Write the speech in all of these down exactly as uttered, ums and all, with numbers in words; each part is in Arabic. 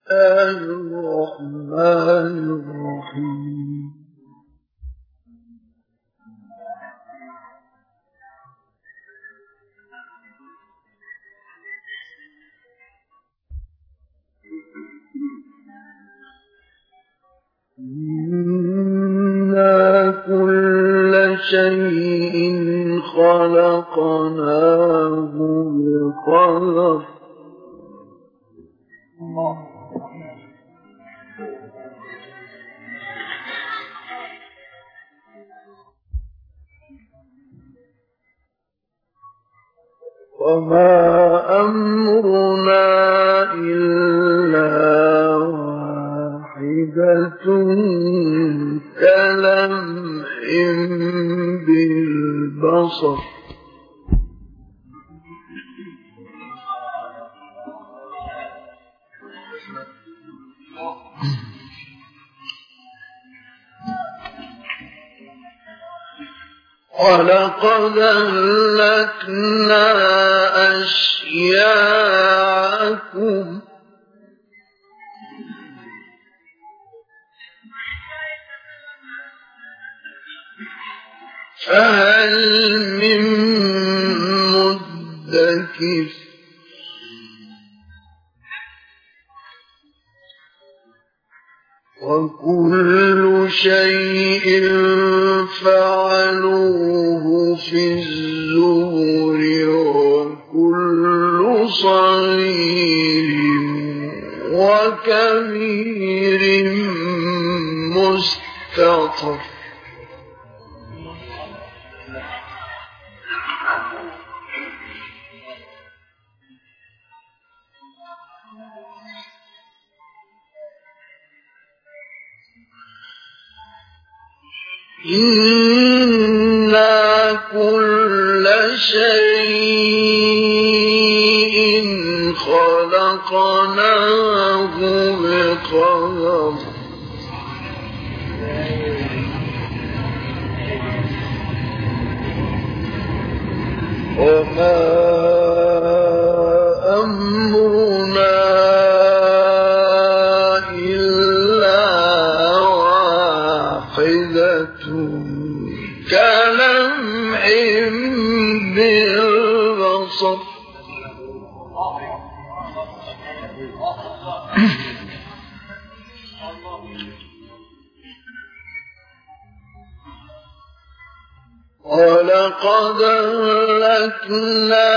الرحمن الرحيم إنا كل شيء خلقناه بقدر وما أمرنا إلا واحدة كلمح بالبصر ولقد أهلكنا أشياعكم فهل من مدكر وكل شيء فعلوه في الزبر وكل صغير وكبير مستطر إنا كل شيء خلقناه بقدر وما أمرنا إلا واحدة كلمح بالبصر ولقد أهلكنا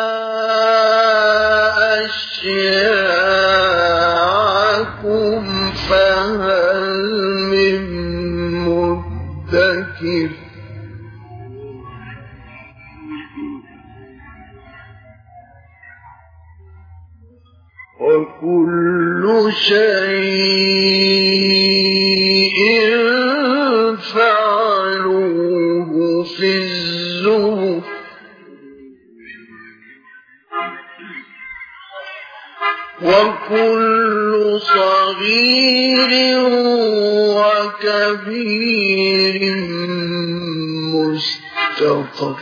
أشياعكم فهل من مدكر وكل شيء فعلوه في الزبر وكل صغير وكبير مستطر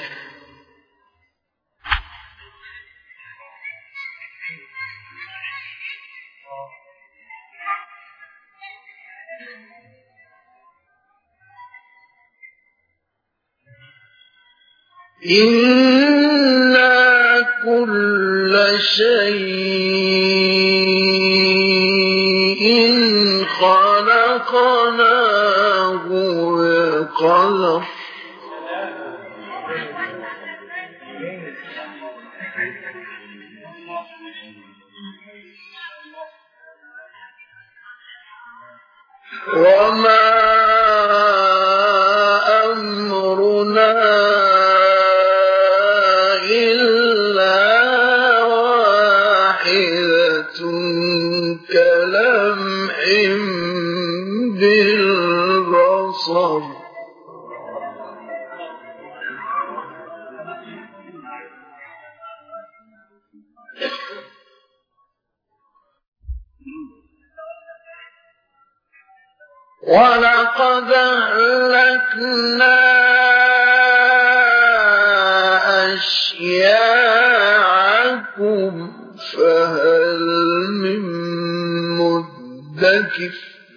إنا كل شيء خلقناه بقدر وما أمرنا إلا واحدة كلمح بالبصر ولقد أهلكنا أشياعكم فهل من مدكر مدكر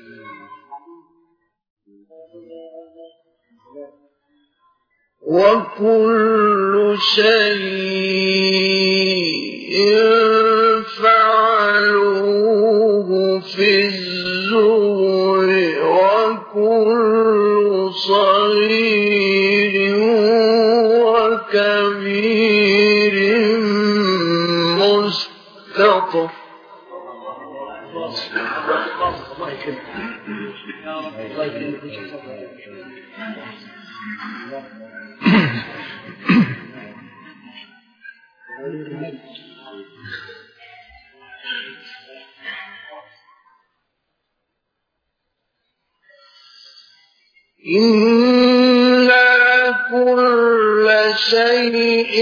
وكل شيء فعلوه في الزبر وكل صغير وكبير مستطر. إنا كل شيء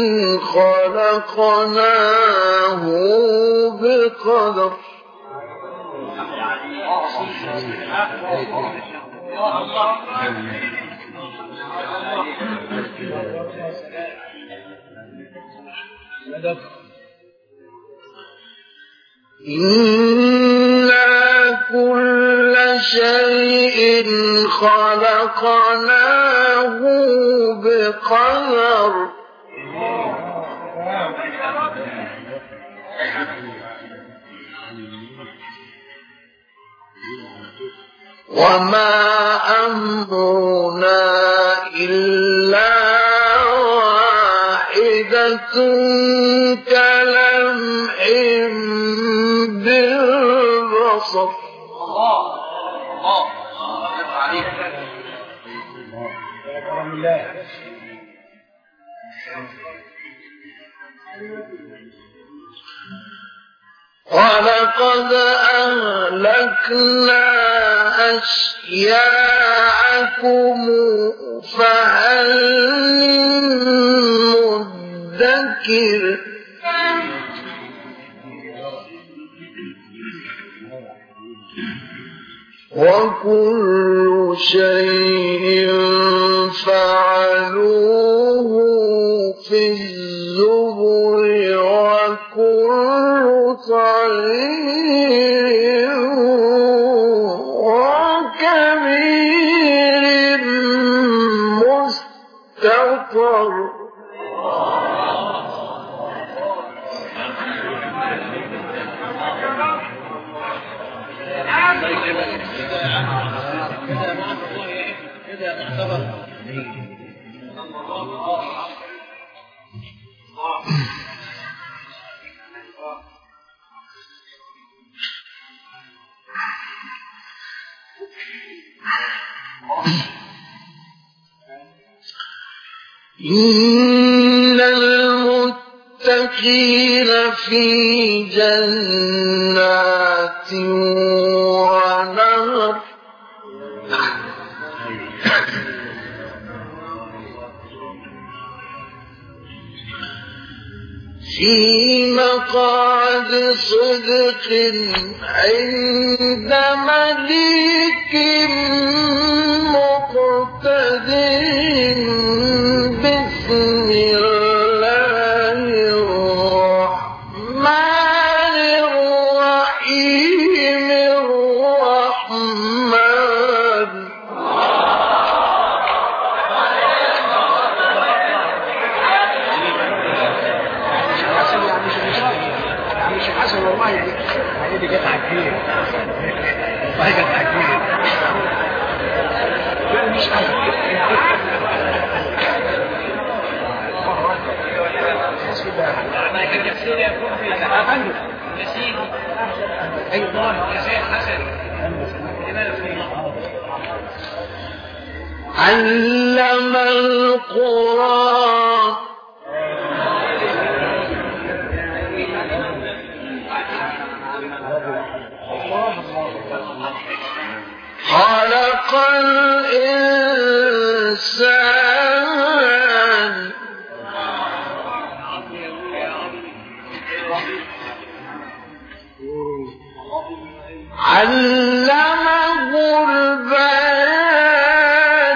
خلقناه بقدر. إنا كل شيء خلقناه بقدر. وما أمرنا إلا واحدة كلمح بالبصر. الله الله عليك. ولقد أهلكنا أشياعكم فهل من مدكر. وكل شيء فعلوه في الزبر وكل صغير وكبير مستطر. إن المتقين في جنات ونهر في مقعد صدق عند مليك مقتدر. بسم الله الرحمن الرحيم. الرحمن حسن والله دي جت عكير والله جت عكير مش عارف ما كان يصير يكون في عنده يا سيدي اي والله يا شيخ حسن علم القرآن خلق الإنسان علمه البيان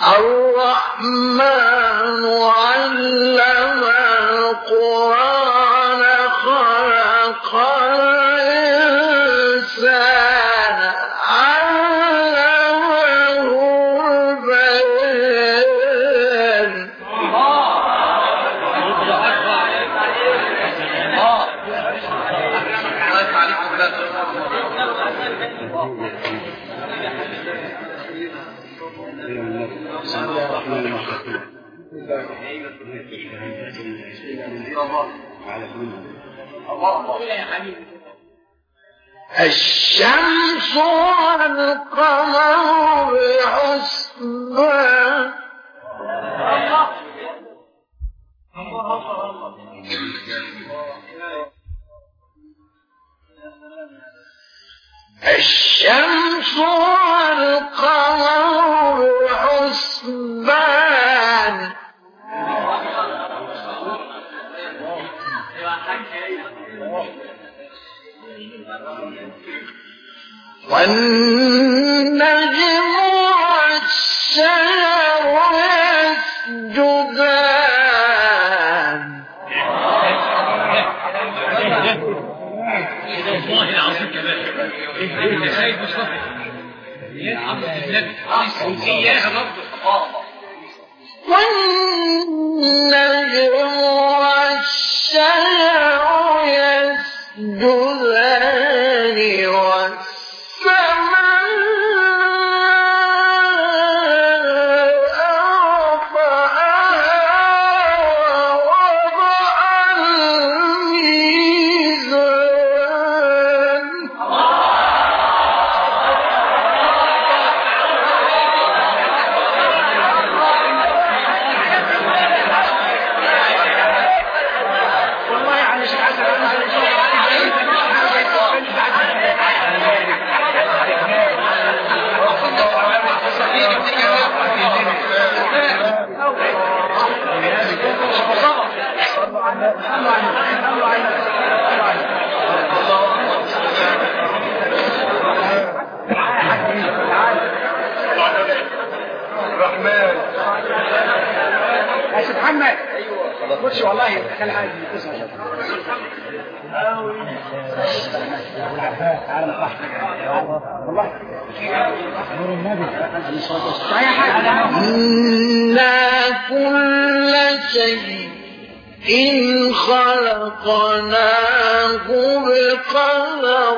الرحمن علم القرآن خلق الإنسان علمه البيان. الشمس والقمر بحسبان. الشمس والقمر بحسبان. والنجم والشجر يسجدان. والله العظيم كمان انت شايف مصطفى اياها برضه. والنجم والشجر يسجدان والسماء رفعها ووضع الميزان. والله يعني مش عايز الرحمن يا سيد محمد. ايوه خش والله خلي حاجه تسمع إنا كل شيء إن خلقناه بقدر.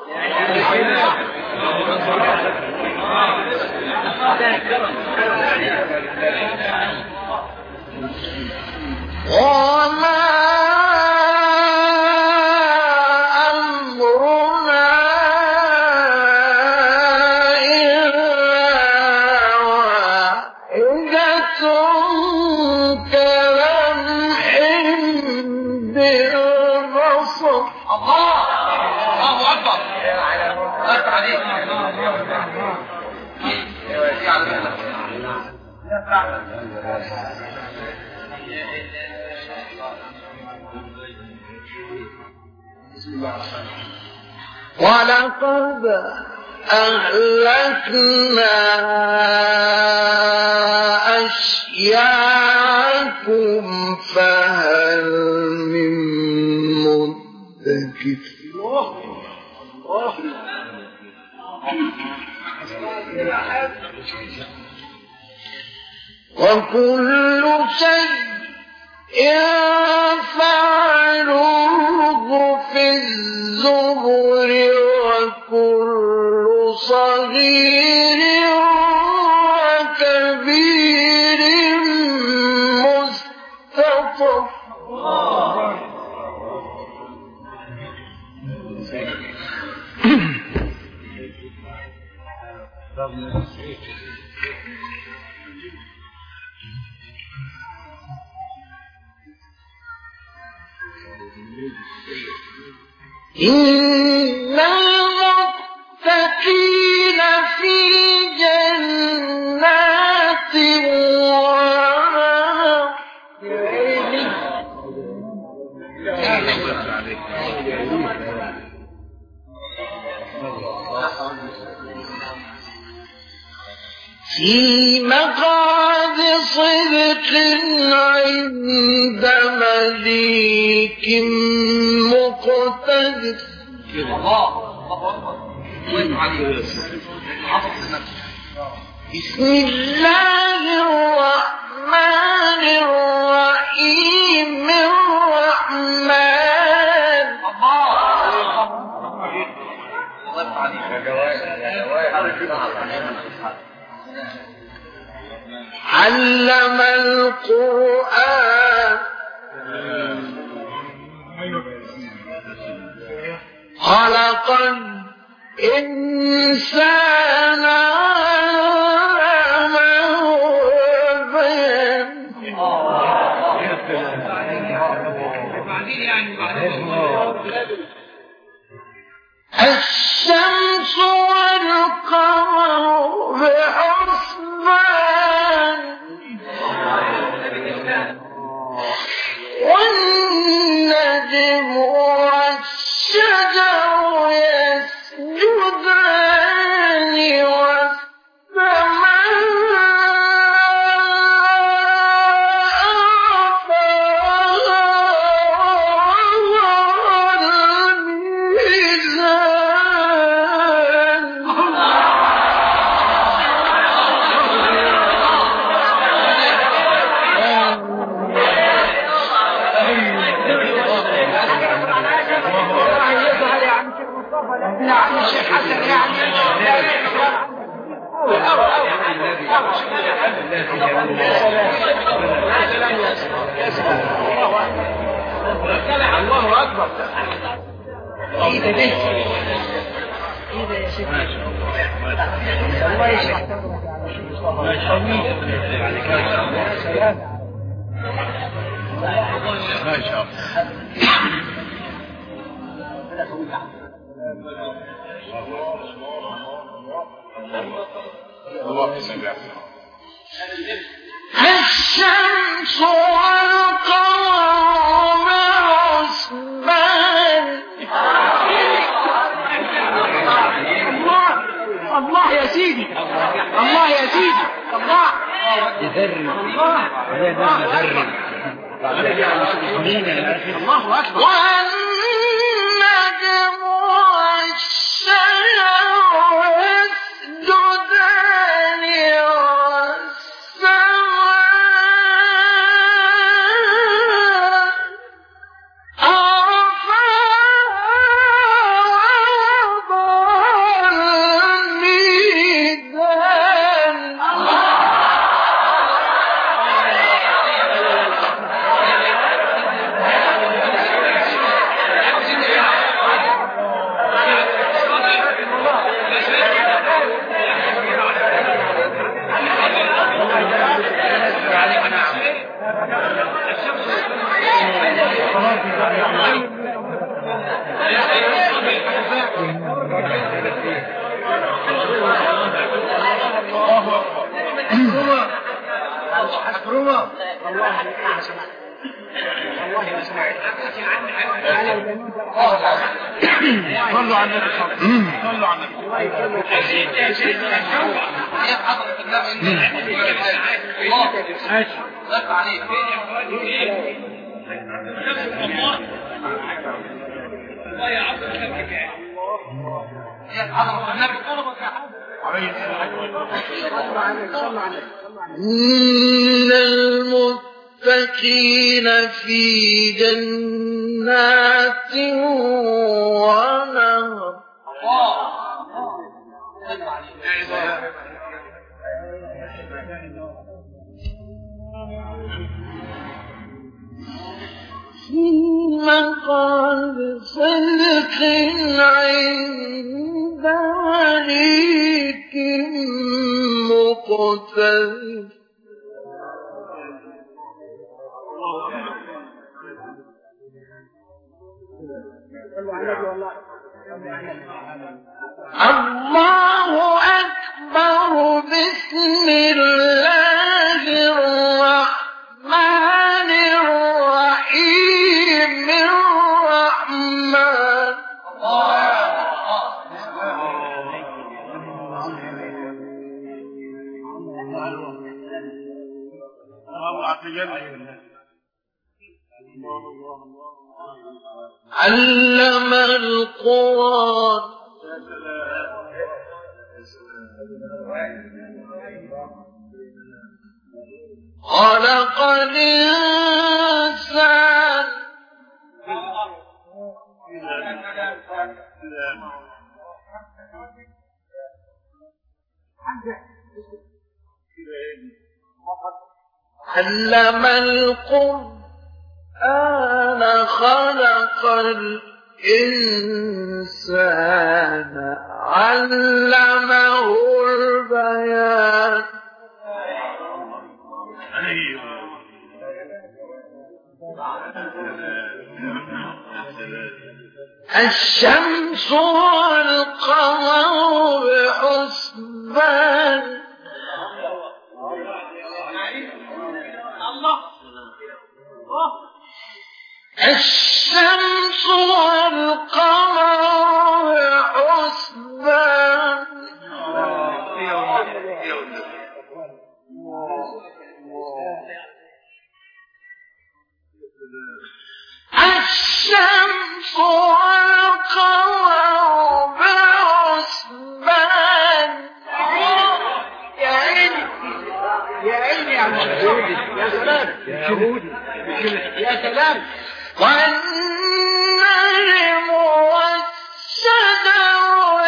وما أمرنا إلا واحدة كلمح بالبصر. الله الله اكبر. اكبر عليك. ولقد أهلكنا أشياعكم فهل من مدكر. وكل شيء فعلوه في الزبر وكل صغير وكبير مستطر. إن المتقين في جنات ونهر. في في مقعد صدق عند مليك مقتدر. بسم الله الرحمن الرحيم. الرحمن علم القرآن خلق الإنسان علمه البيان. الشمس والقمر بحسبان والنجم والشجر يسجدان والسماء الله أكبر. إيه ده ده؟ إيه ده يا شيخ؟ الله يشرح ما شاء الله. الشمس والقمر بحسبان. الله الله يا سيدي، الله يا سيدي، الله يذرم الله الله أكبر. والنجم والشجر يسجدان صلوا على النبي، صلوا على النبي. يا حضرة النبي الله ضيف عليك الله يا عبد النبي يا حضرة النبي عليه الصلاة والسلام. إن المتقين في جنات ونهر. في مقعد صدق عند مليك مقتدر. الله أكبر. بسم الله الرحمن الرحيم. الرحمن علم القرآن خلق الإنسان علم القرآن خلق الإنسان علمه البيان الشمس والقمر بحسبان الشمس والقمر بحسبان الشمس والقمر بحسبان يا عيني يا عيني يا مشهودي يا سلام يا يهودي يا سلام والنجم والشجر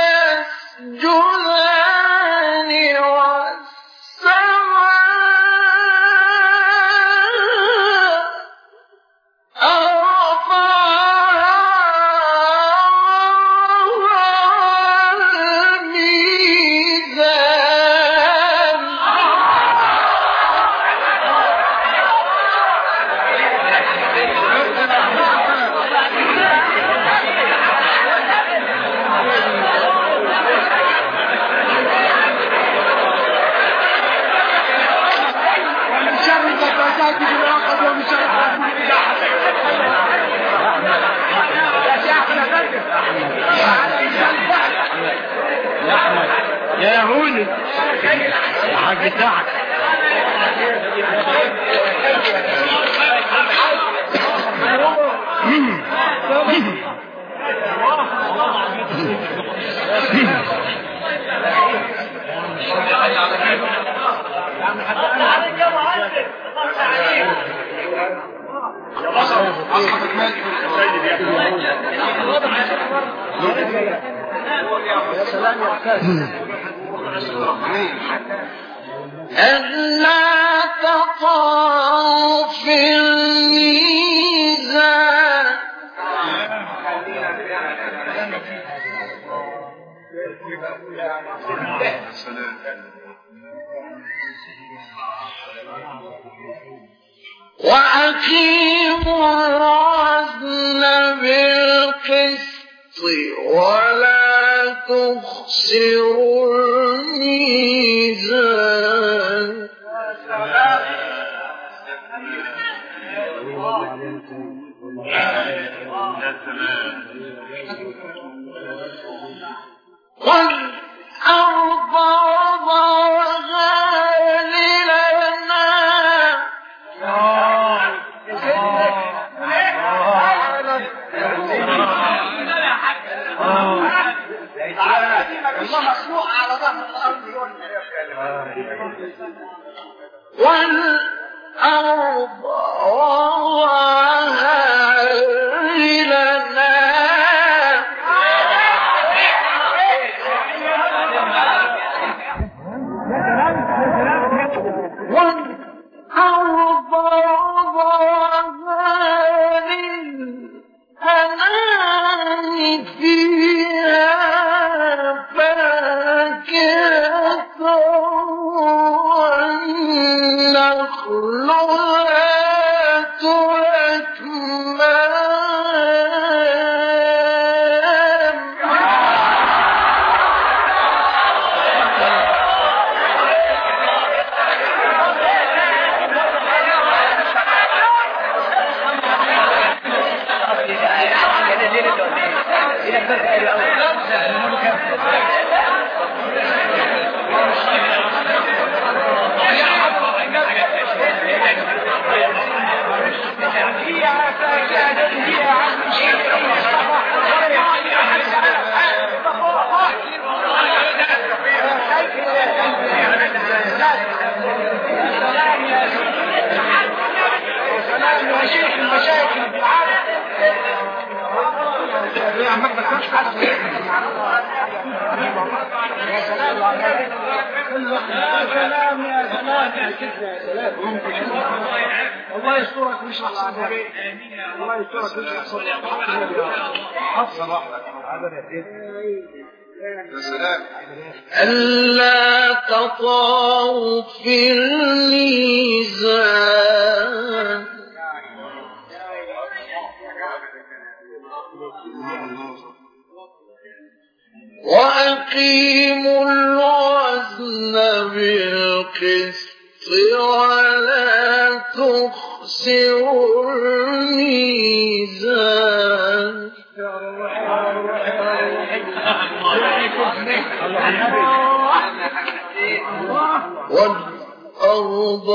يسجدان والسماء يا يهودي الحاج بتاعك يا سلام يا ألا تطغوا في الميزان وأقيموا الوزن بالقسط ولا تخسروا الميزان والأرض وضعها للأنام مخلوق على ظهر الأرض والأرض وضعها للأنام والأرض وضعها للأنام فيها فاكهة والنخل ذات يا سلام يا سلام يا سلام يا كده يا سلام. الله يسترك ويشرح صدرك. الله يسترك ويشرح صدرك. حفظ راحتك. يا سلام. ألا تطغوا في الميزان وأقيموا الوزن بالقسط ولا تخسروا الميزان والأرض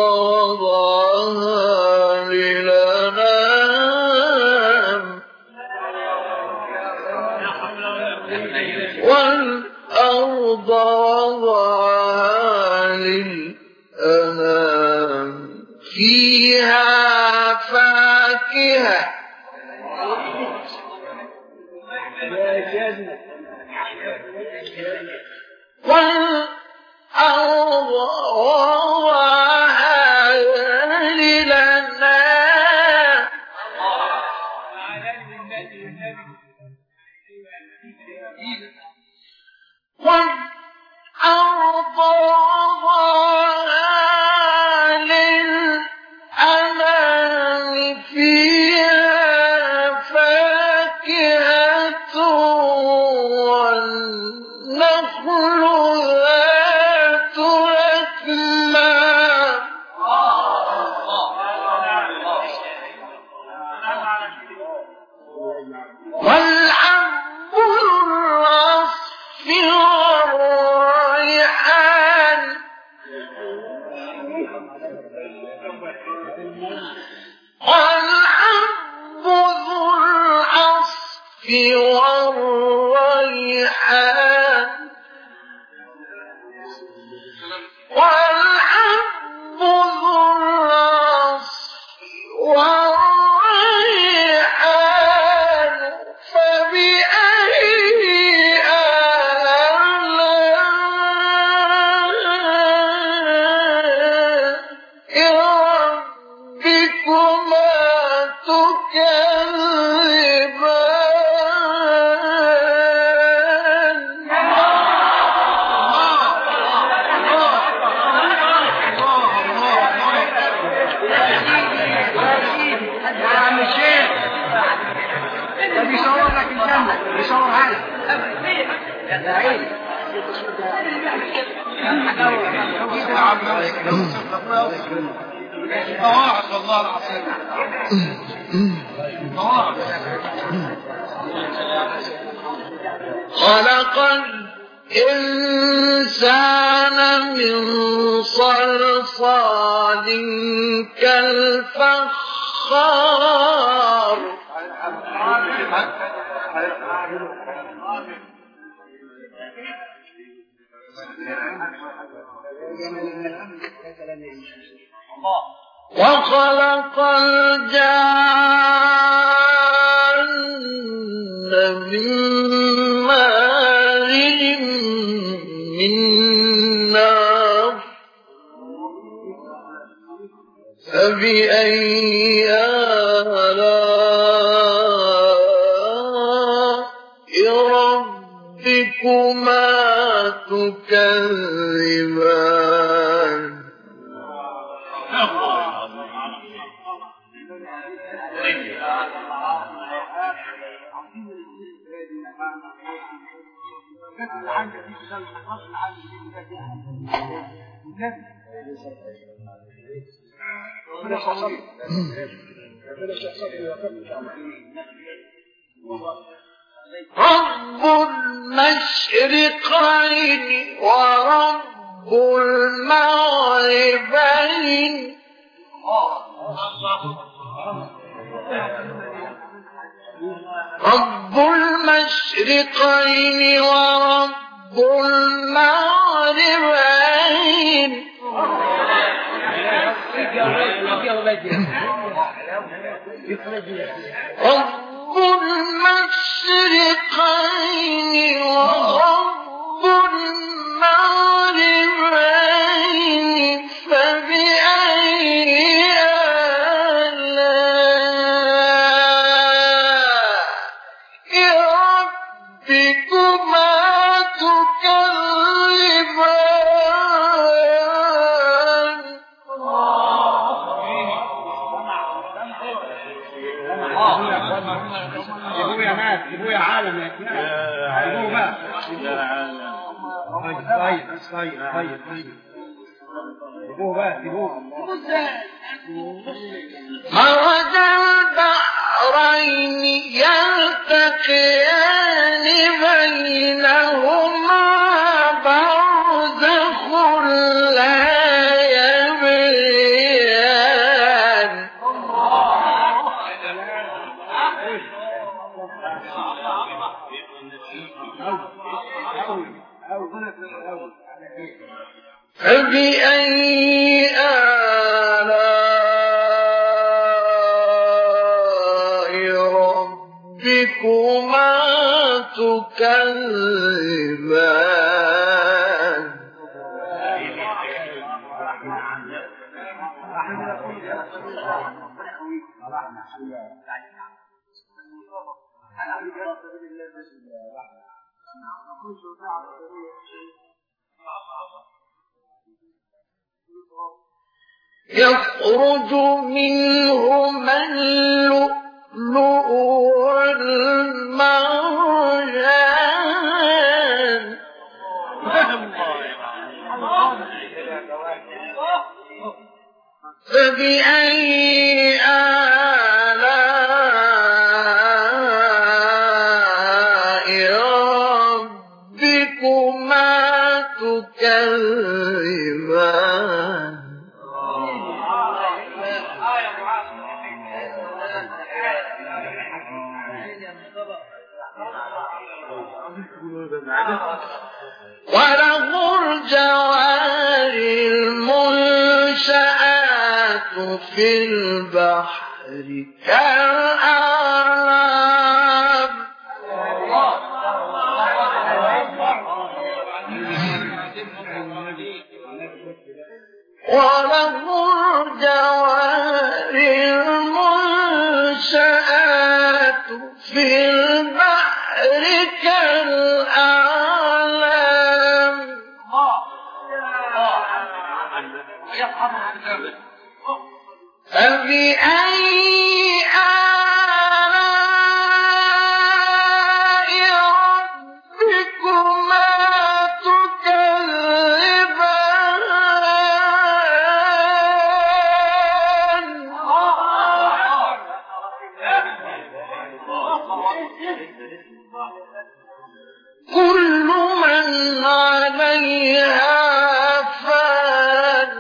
وضعها للأنام والأرض وضعها للأنام فيها فاكهة والأرض وضعها للأنام والأرض وضعها للأنام فيها فاكهة والنخل ذات الأكمام والعنب الرصف والريحان والعنب ذو العصف والريحان والعنب ذو العصف والريحان فبأي آلاء ربكما تكذبان يا عم الشيخ ده بيصور لك الجنة بيصور هذا يا عيني طواعد والله العظيم طواعد. خلق الإنسان من صلصال كالفخار وخلق الجان من مارج من نار فبأي آلاء ربكما تكذبان رب المشرقين ورب المغربين رب المشرقين ورب المغربين رب المشرقين ورب المغربين فبأي آلاء ربكما تكذبان جيبوه يا ناس، جيبوه يا عالم يا كناس، جيبوه بقى. طيب طيب طيب طيب جيبوه بقى، جيبوه. مرج البحرين يلتقيان بينهما برزخ لا يبغيان فبأي آلاء ربكما تكذبان يخرج منهما اللؤلؤ والمرجان فبأي آلاء ربكما تكذبان وله الجوار المنشآت في البحر كالأعلام وله الجوار المنشآت في البحر كالأعلام فبأي آلاء ربكما تكذبان كل من عليها فان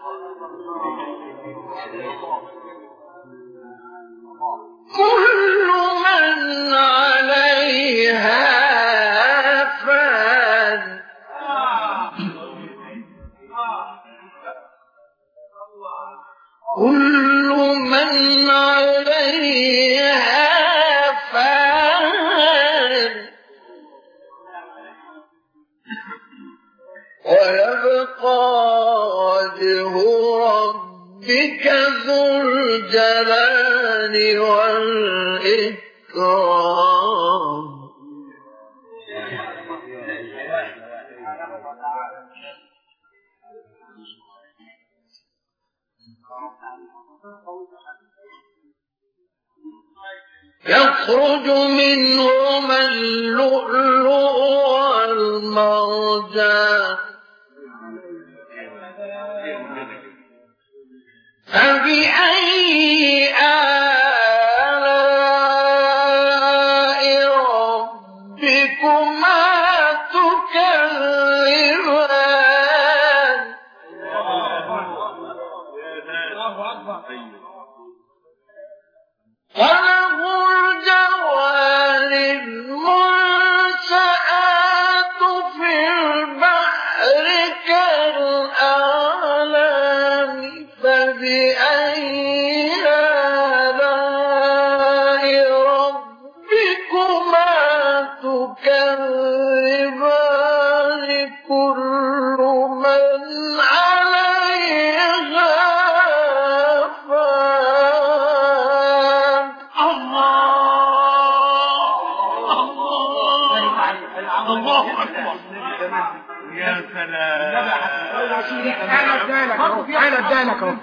كل من عليها فان كل من عليها فان ويبقى وجه ربك ذو الجلال والإكرام يخرج منهما اللؤلؤ والمرجان فبأي آلاء ربكما تكذبان وله الجوار المنشآت في البحر كالأعلام فبأي آلاء ربكما سلام انا ادالك اهو انا ادالك اهو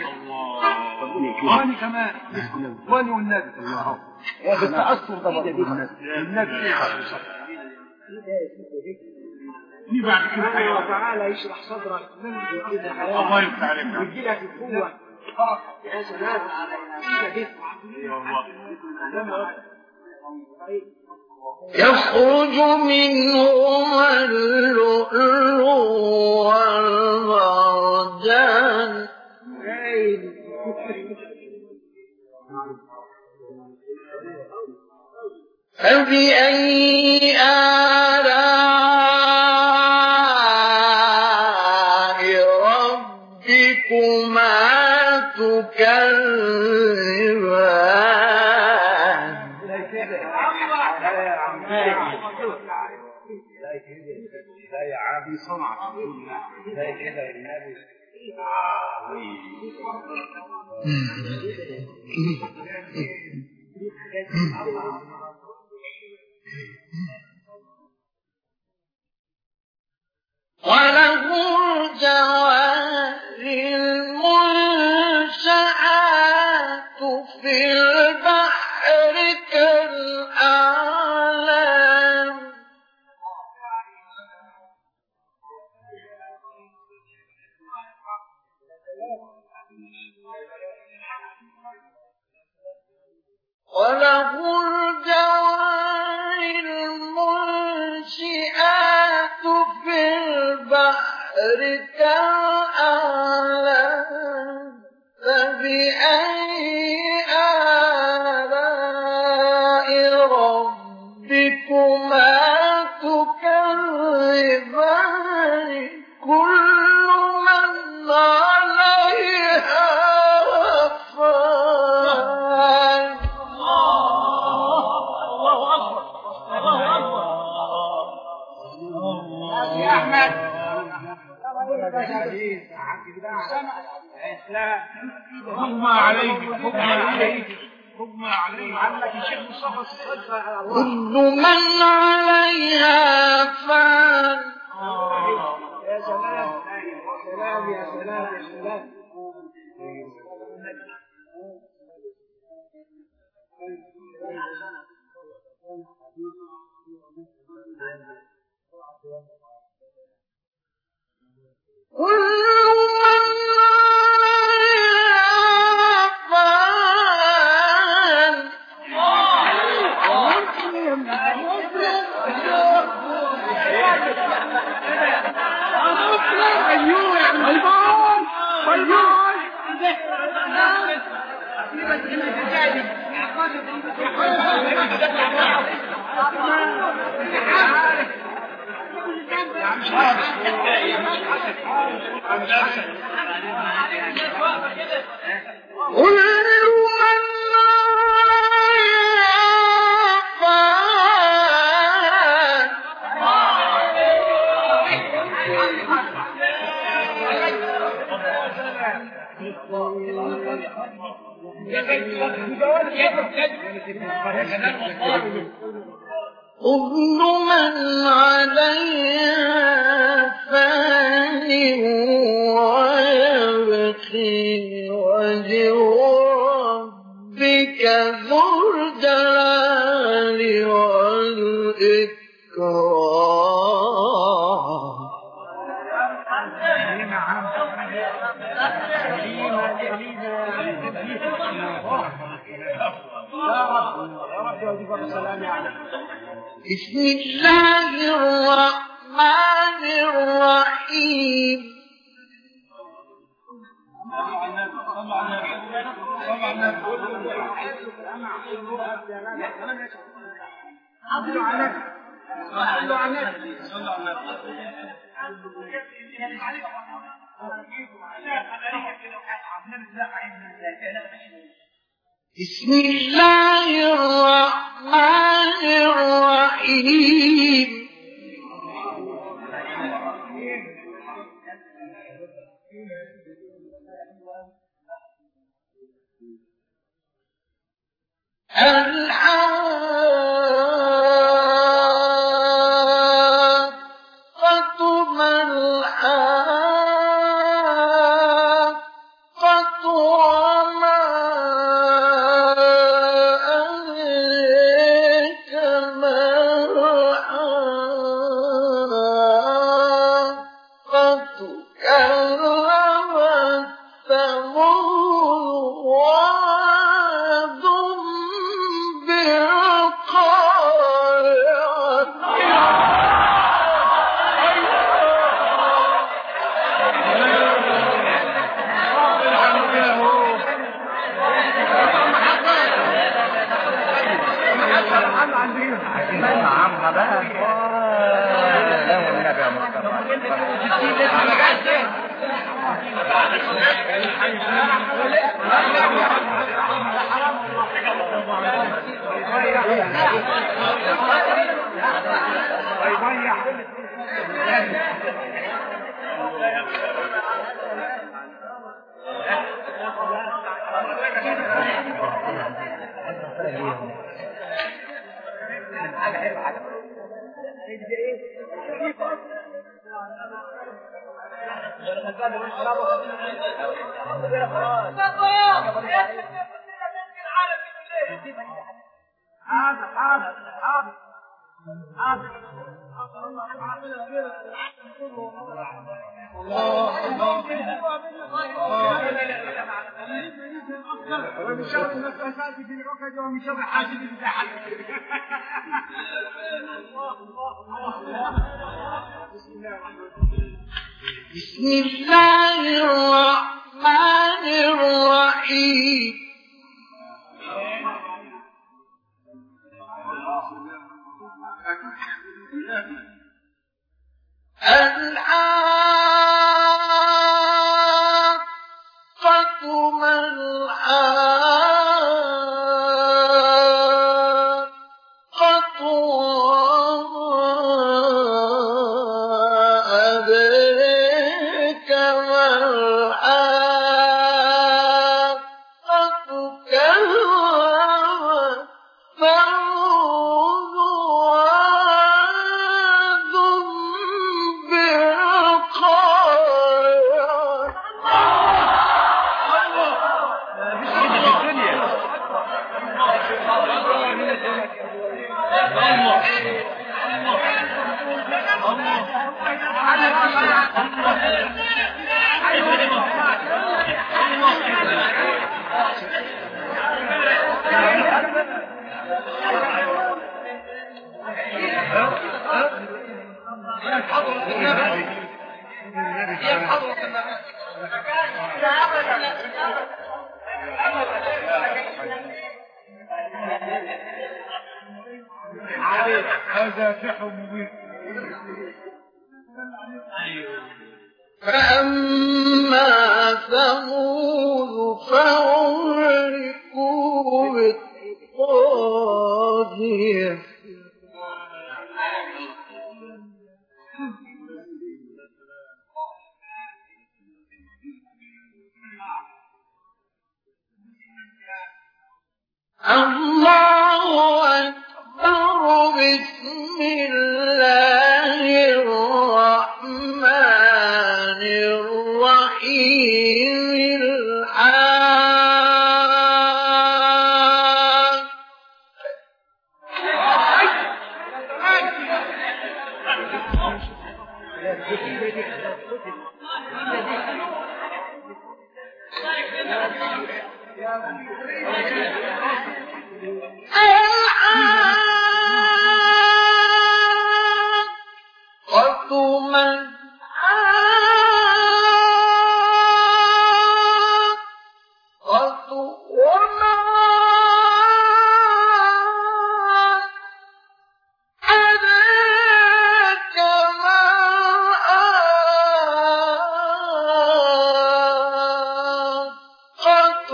وانا كمان وانا والنبي بالتأثر ده برضه النبي دي بعد كده الله تعالى يشرح صدرك من كده الله يفتح عليك ويجي لك القوة يا سلام يخرج منهما اللؤلؤ والمرجان فبأي آلاء ربكما تكذبان لا يا عابي صنعك لا كده النبي وله الجوار المنشآت في البحر كالأعلام وله الجوار المنشآت في البحر كالأعلام فبأي آلاء ربكما تكذبان كل من عليها فان الله أكبر الله أكبر يا أحمد حكم عليك حكم عليك حكم عليك عمك الشيخ مصطفى الصدفة كل من عليها فان يا سلام سلام يا سلام يا سلام كل من عليها فان أيوه يا حيوان حيوان كل من عليها فان كل من عليها فان ويبقي وجه ربك ذو الجلال والإكرام بسم الله الرحمن الرحيم بسم الله الرحمن الرحيم الحاقة ما ومن شر النفاثات في العقد ومن شر حاسد إذا حسد. بسم الله الرحمن الرحيم. الحاقة ما الحاقة وما أدريك ما الحاقة كذبت ثمود وعاد بالقارعة. هذا سحر مبين. فأما ثمود فأهلكوا بالطاغية الله أكبر. بسم الله الرحمن الرحيم. الحاقة الحاقة ما الحاقة وما أدريك ما الحاقة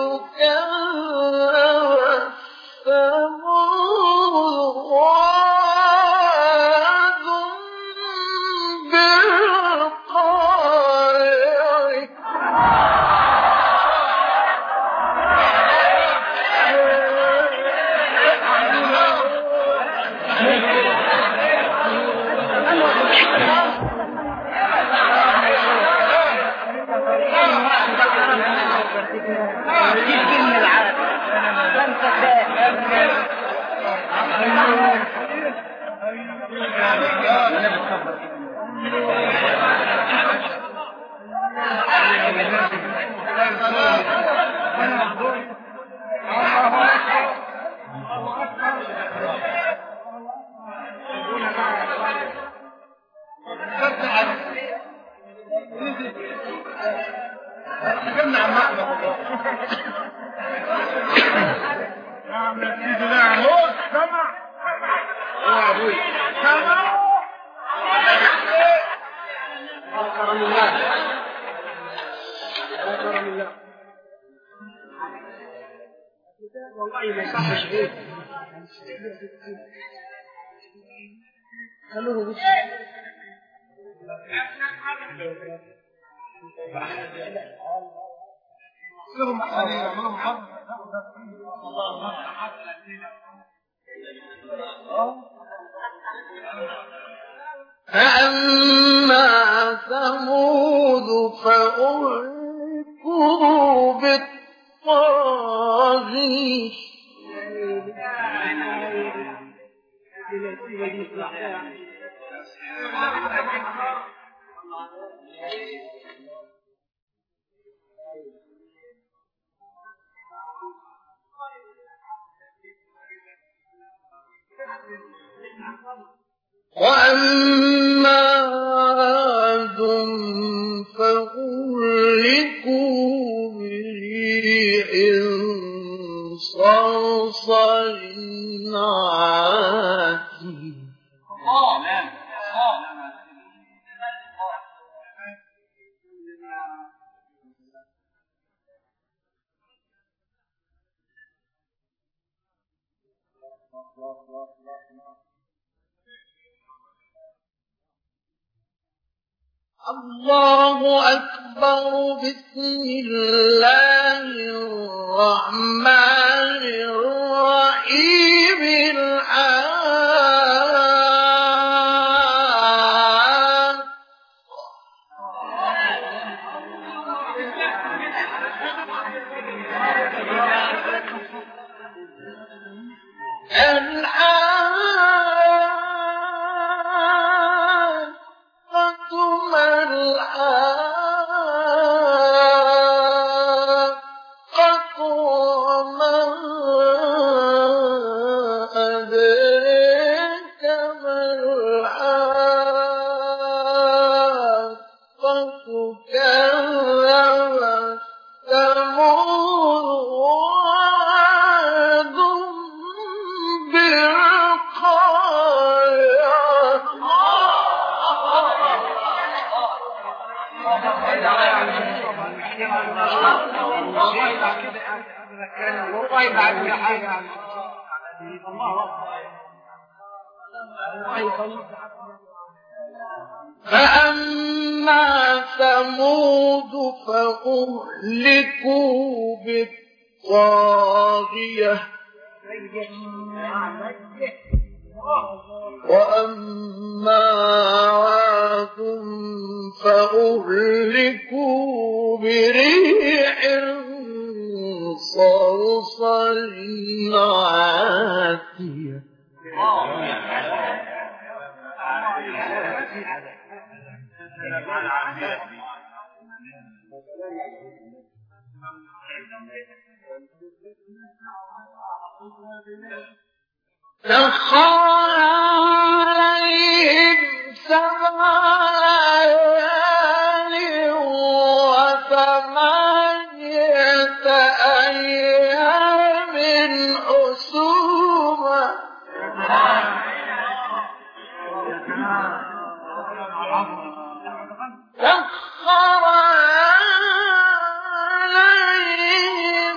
كذبت ثمود وعاد بالقارعة. والله ما يصحش غير خلوه بس لهم حليل لهم حظ فأما ثمود فأهلكوا بالطاغية وأما عاد فأهلكوا بريح صرصر عاتية الله أكبر. بسم الله الرحمن الرحيم. الآن الآن ثم الحاقة وما أدريك ما الحاقة. كذبت ثمود وعاد بالقارعة. فأما ثمود فأهلكوا بالطاغية وأما عاد فأهلكوا بريح صرصر عاتية. سخر عليهم سبع ليال وثمانية أيام حسوما سخر عليهم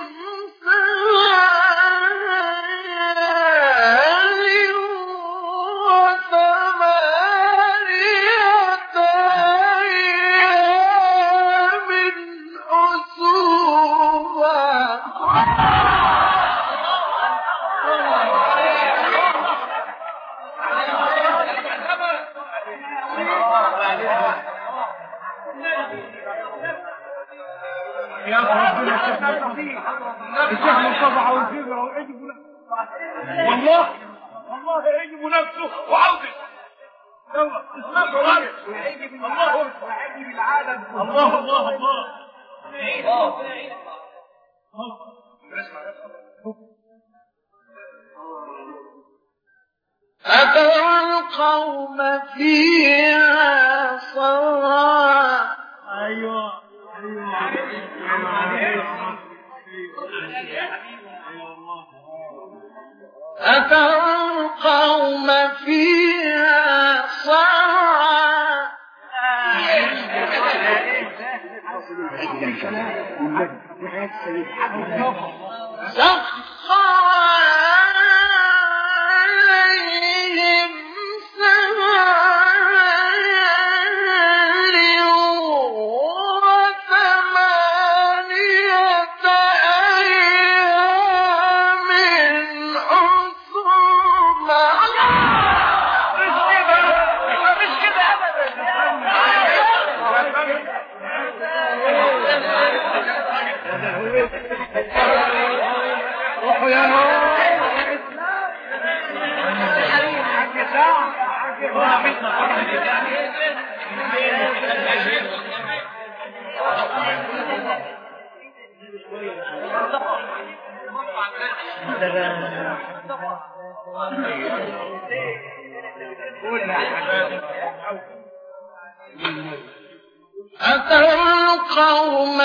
يا ربنا الشيخ مصطفى عاوز يقرا ويعجب والله والله يعجب نفسه وعاوز يلا اسمع راجل ويعجب الله ويعجب العالم الله الله الله أترى القوم فيها صرعى. ايوه أترى القوم فيها صرعى أتى القوم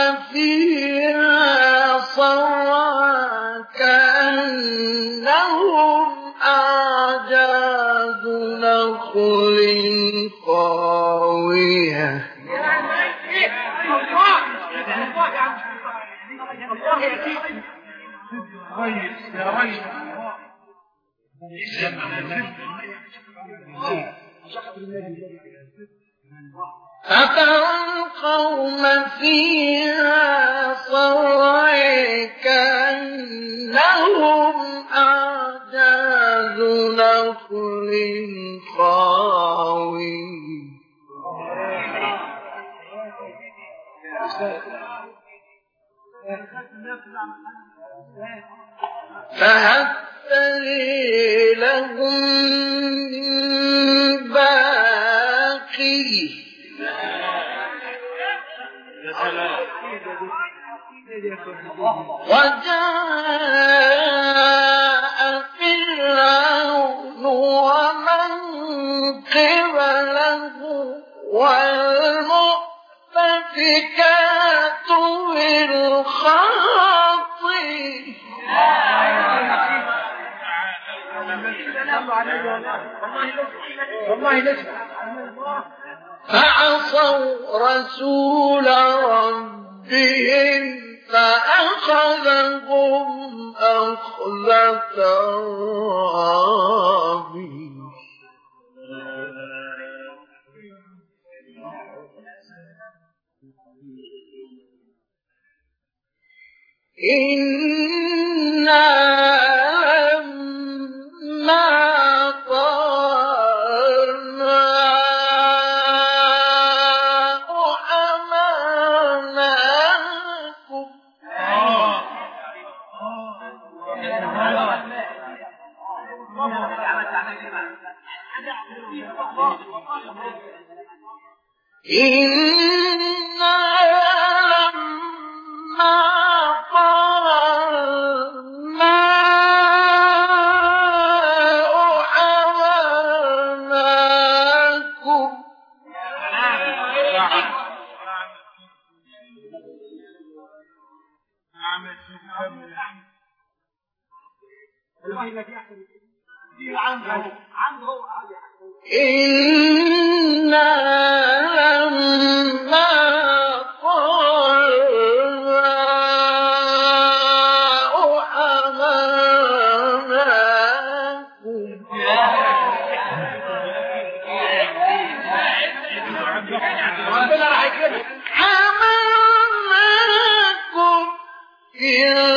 فيها صرعى كأنهم أعجاز نخل خاوية أتى القوم فيها صرعى كأنهم أعجاز نخل خاوية فهل ترى لهم من باقي وجاء فرعون ومن قبله والمؤتفكات بالخاطئ فعصوا رسول ربهم فأخذهم أخذة رابية إنا لما طارنا أمرناكم إنا لما طارنا أمرناكم إنا لما طارنا أمرناكم حملناكم في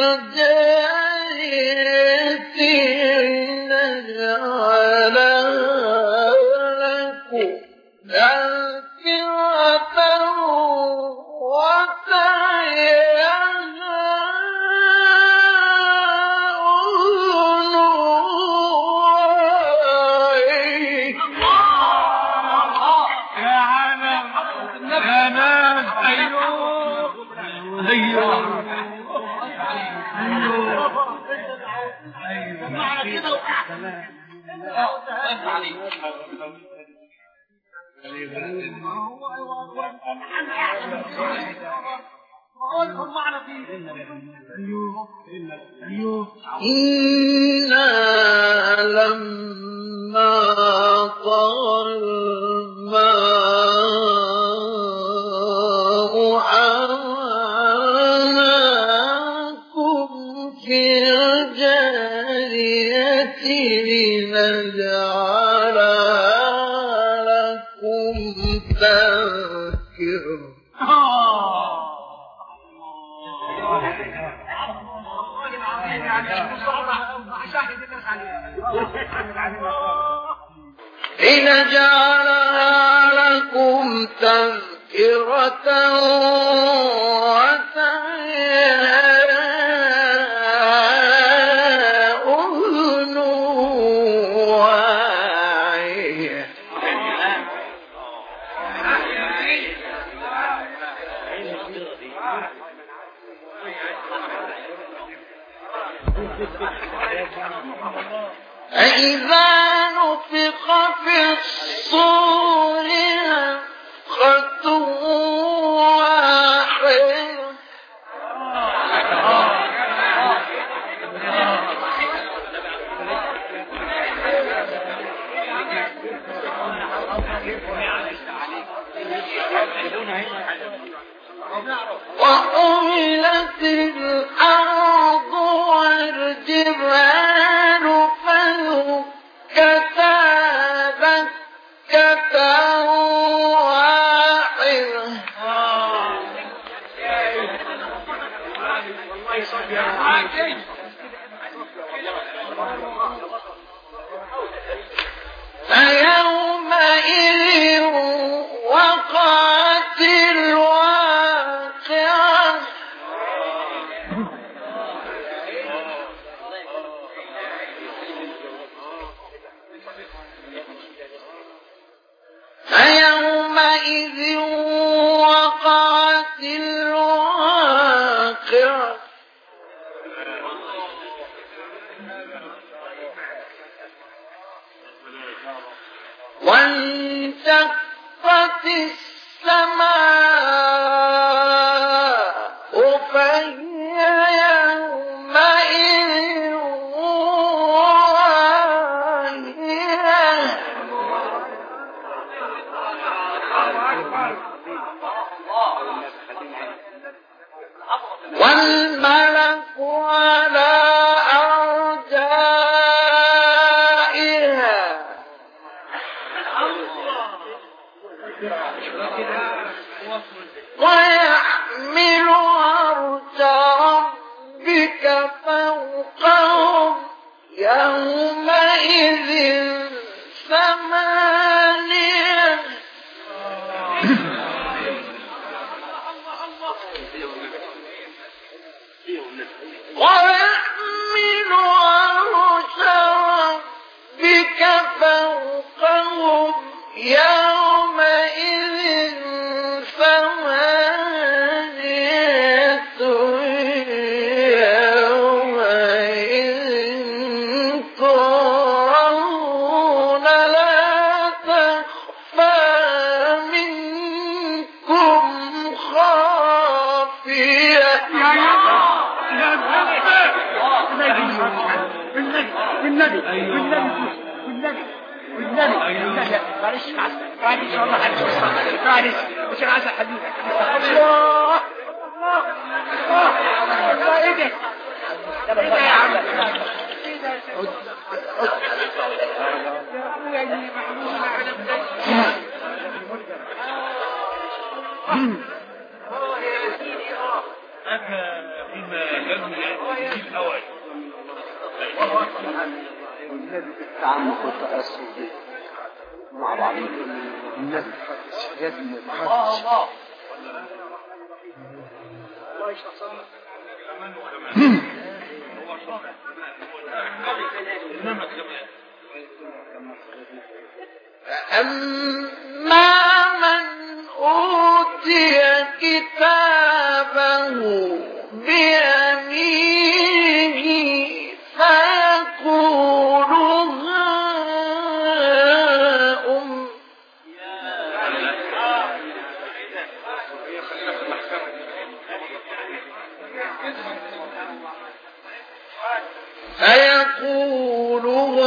الجارية نجعلها لكم تذكرة وتعيها أذن واعية. يا عالم يا ناس أيوه أيوه أيوه معنى كده إنا لما طار الماء حملناكم في لنجعلها لكم تذكرة. لنجعلها لكم تذكرة وتعيها أذن واعية. فإذا نفخ في الصور نفخة واحدة وحملت الأرض والجبال فدكتا دكة واحدة. فيومئذ وقعت الواقعة. فيومئذ وقعت الواقعة. وانشقت السماء فهي يومئذ واهية. والملك على أرجائها ويحمل عرش ربك فوقهم يومئذ ثمانية. ويحمل عرش ربك فوقهم يومئذ ثمانية. يومئذ تعرضون لا تخفى منكم خافية. بالنبي بالنبي بالنبي بالنبي بالنبي معلش معلش ان شاء الله معلش مش عايز حديثك. الله الله الله ايه ده ايه ده يا عم يا ابني محمود على أكا فيما لم يأتي الأول والنبي التعمق والتأسف مع بعضهم. النبي يا ابني الله الله الله يشرح صدرك. فأما من أوتي كتابه بيمينه فيقول هاؤم فيقول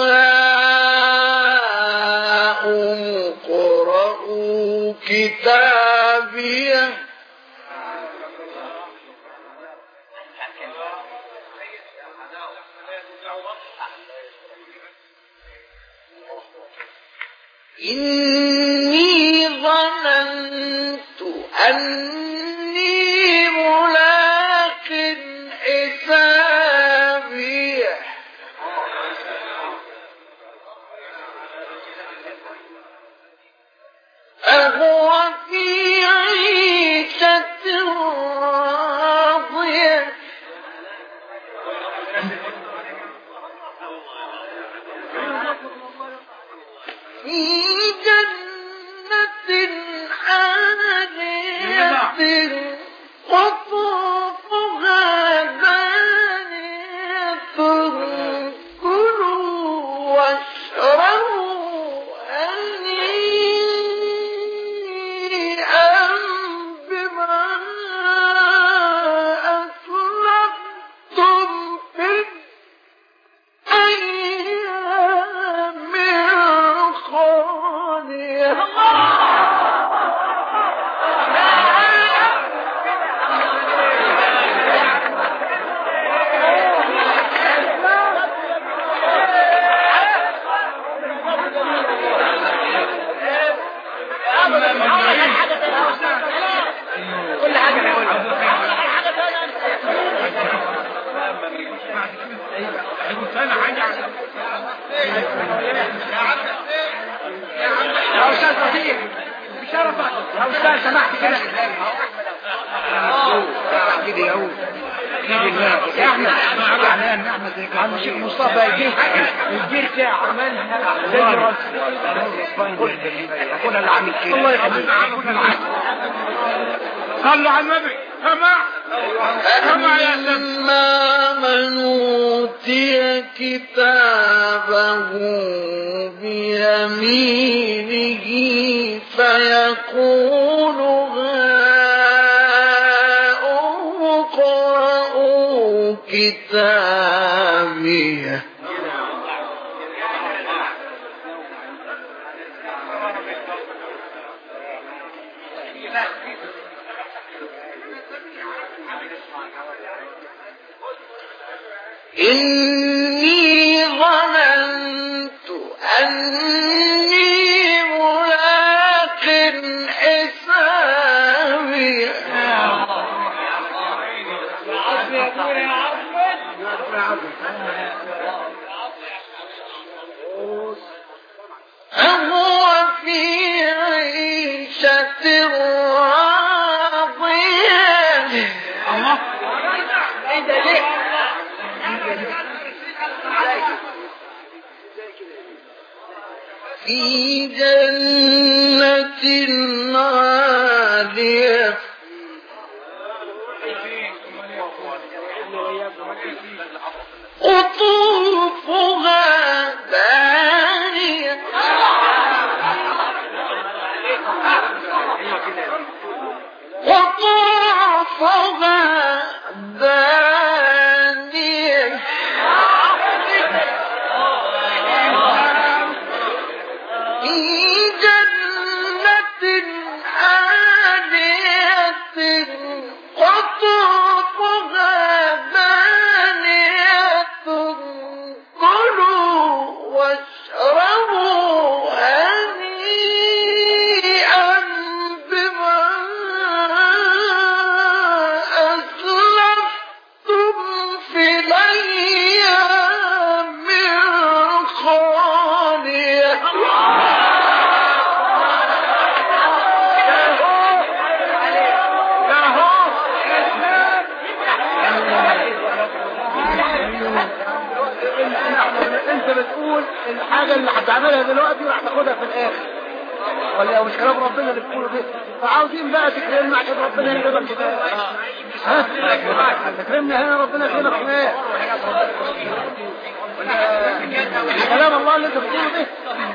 هاؤم اقرءوا كتابيه إني ظننت أني ملاق حسابي فهو في عيشة راضية في جنة عالية قطوفها دانية كلوا واشربوا هنيئا بما أسلفتم في الأيام الخالية. كل حاجة هيقولها يا أستاذ صديق بشرفك يا أستاذ سمحت كده كده يا أول يا أحمد عم الشيخ مصطفى يجيك يجيك يا عمان زي راسي أقول العمل كده الله يخليك صلوا على النبي سمع سمع يا أما من أوتي كتابه بيمينه فيقول هاؤم اقرءوا كتابيه إني ظننت أني ملاق حسابي فهو في عيشة راضية. في جنة عالية قطوفها دانية قطوفها دانية في جنة عالية قطوفها دانية كلوا واشربوا هنيئا بما أسلفتم في الأيام الخالية. انت بتقول الحاجة اللي هتعملها دلوقتي راح تاخدها في الاخر ولا مش كلام ربنا اللي بتقوله ده؟ فعاوزين بقى تكرمنا عشان ربنا يكرمك كده. ها تكرمنا هنا ربنا يكرمك هناك. كلام الله اللي انت بتقوله ده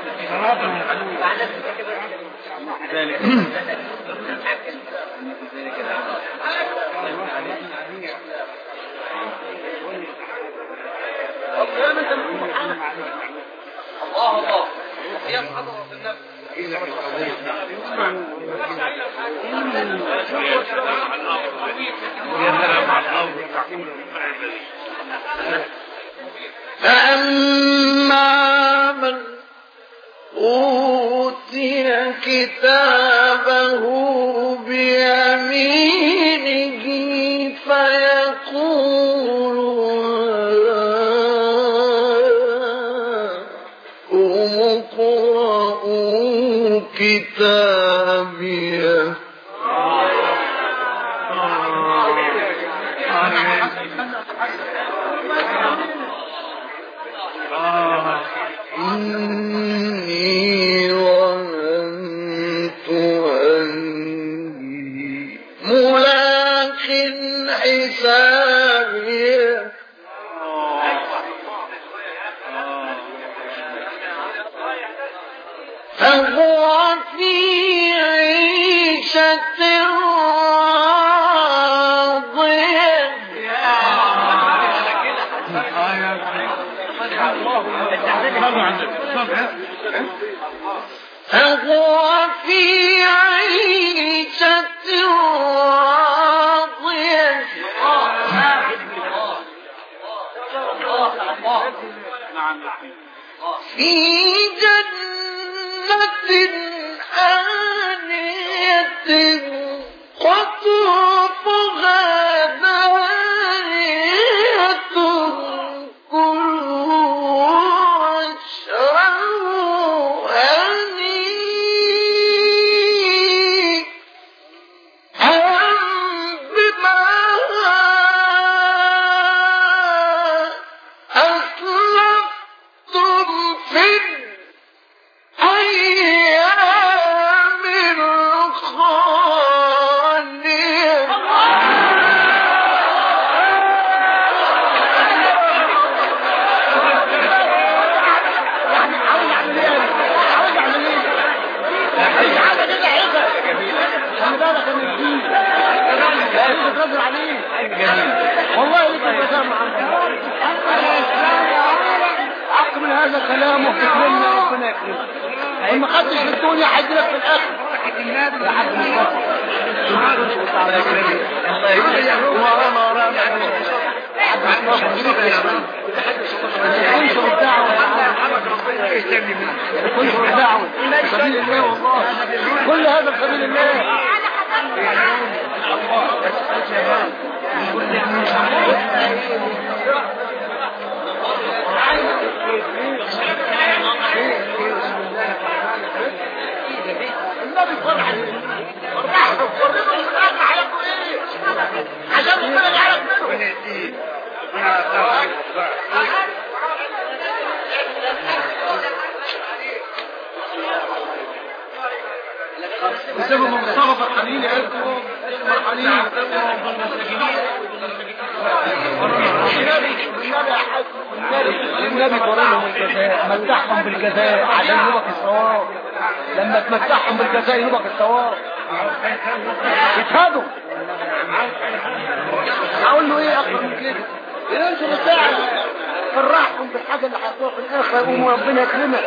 الله الله هي حضرة النفس فأما من أوتي كتابه بيمينه فيقول قوموا اقرءوا كتابيه إني ظننت أني ملاق حسابي فهو في عيشة فهو في عيشة راضية في جنة آنية قطوفها دانية كلوا واشربوا هنيئا بما أسلفتم في الأيام الخالية. والله لك بسامة عقب من هذا كلامه وتكلمنا ربنا يكرمك وما خدتش في الدنيا حيجيلك في الاخر يا حاج ورانا ورانا انشر الدعوة انشر الدعوة سبيل الله والله كل هذا سبيل الله. النبي فرح فرحوا فرحوا من الأرض عليكم ايه عشان ربنا يعرف منهم. بسبب مصطفى فرحانين يا قلبهم فرحانين النبي قرنهم الجزاء متعهم بالجزاء عشان يبقى الثواب. لما تمتعهم بالجزاء يبقى الثواب يشهدوا. اقول له ايه اكتر من كده ينزل الساعه فرحهم بالحاجه اللي حصلها في الاخره يقوموا ربنا يكرمك.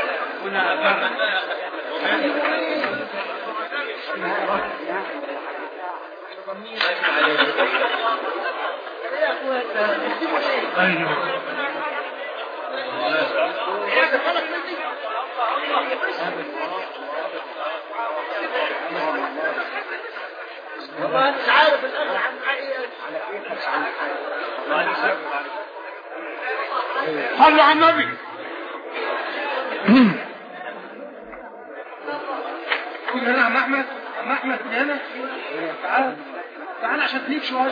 والله مش عارف الأخر عن حقيقة. صلوا على النبي. كل هنا عم أحمد عم أحمد كل هنا تعال تعال عشان تليك شوية.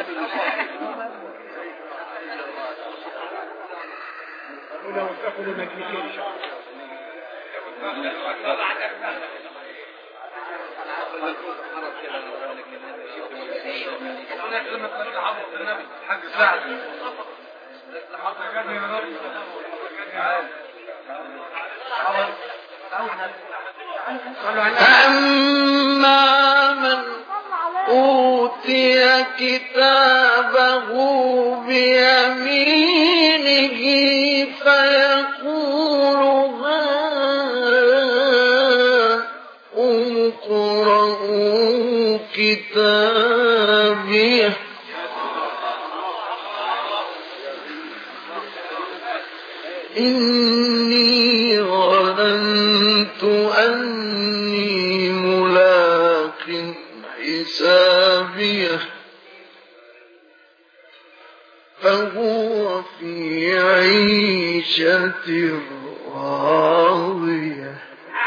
ولو تأخذ المكنيكين فأما من أوتي كتابه بيمينه فيقول هاؤم اقرءوا كتابيه إني ظننت أني في عيشة راضية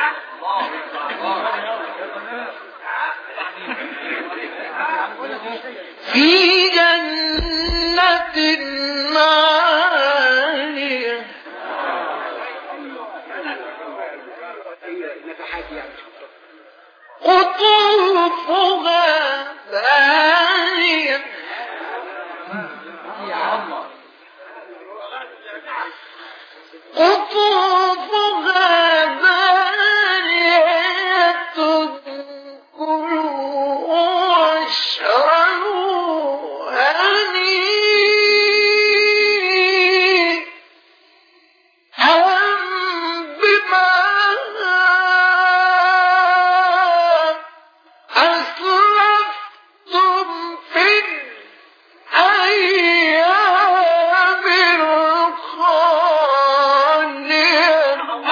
في جنة عالية قطوفها دانية قطوفها دانية كلوا واشربوا هنيئا بما أسلفتم في الأيام الخالية.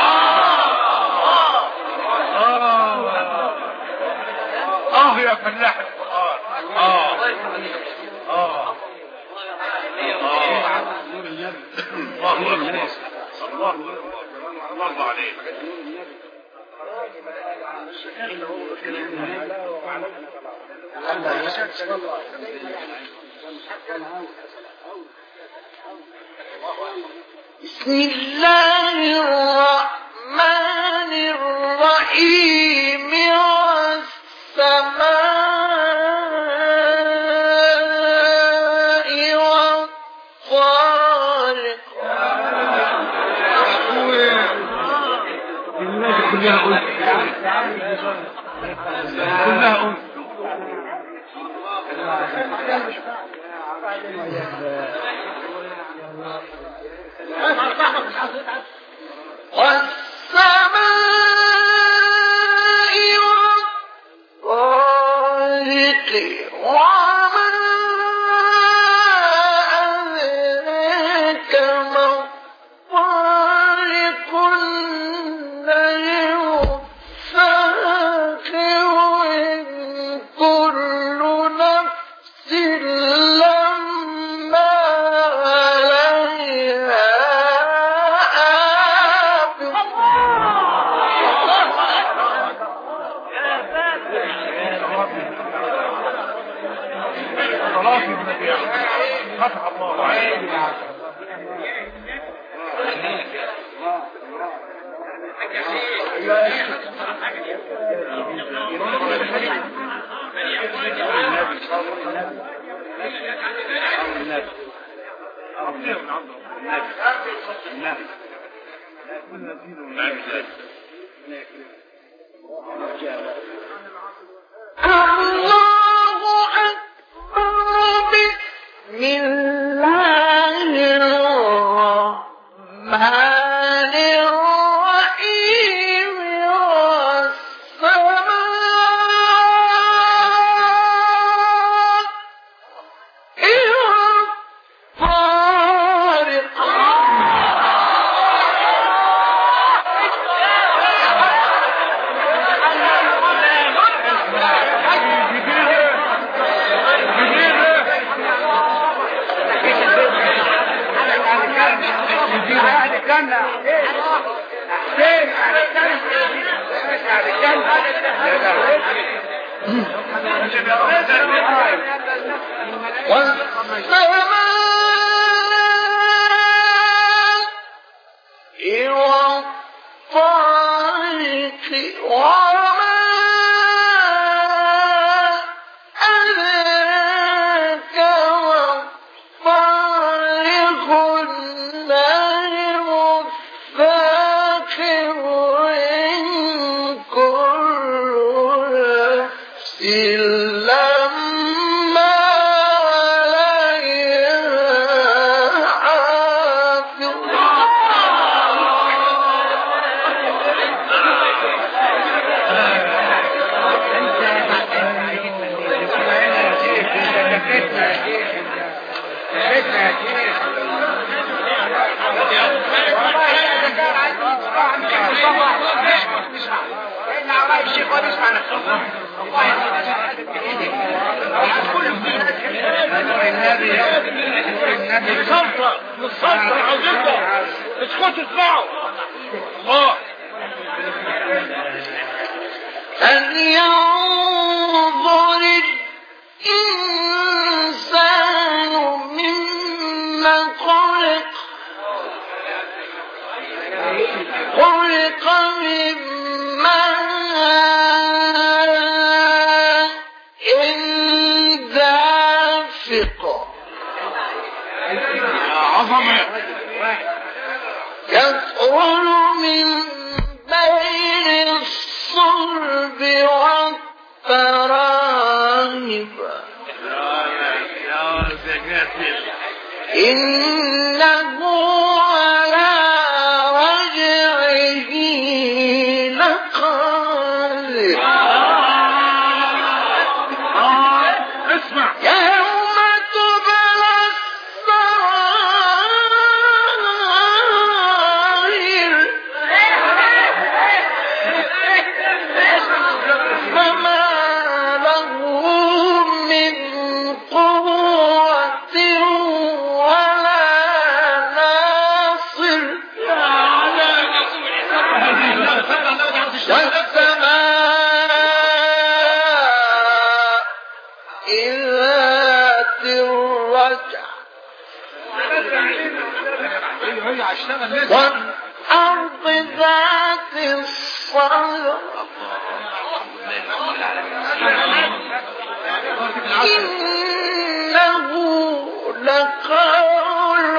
اه يا فلاح القرآن. اه اه الله أكبر. الله الله عليك. بسم الله الرحمن الرحيم والسماء والطارق. كلها قلت كلها قلت والسماء والطارق وما أدراك ما الطارق النجم الثاقب إن كل نفس لما عليها فتح الله عليك. الله أكبر. بسم الله الرحمن الرحيم النبي النبي نتصدر عاوزينكم اسكتوا اسمعوا الله. فلينظر الإنسان مما خلق خلق من ماء دافق يخرج من بين الصلب والترائب إنه على رجعه لقادر اسمع يوم تبلى السرائر فما له من قوة ولا ناصر والسماء ذات الرجع والأرض ذات الصدع إنه لقول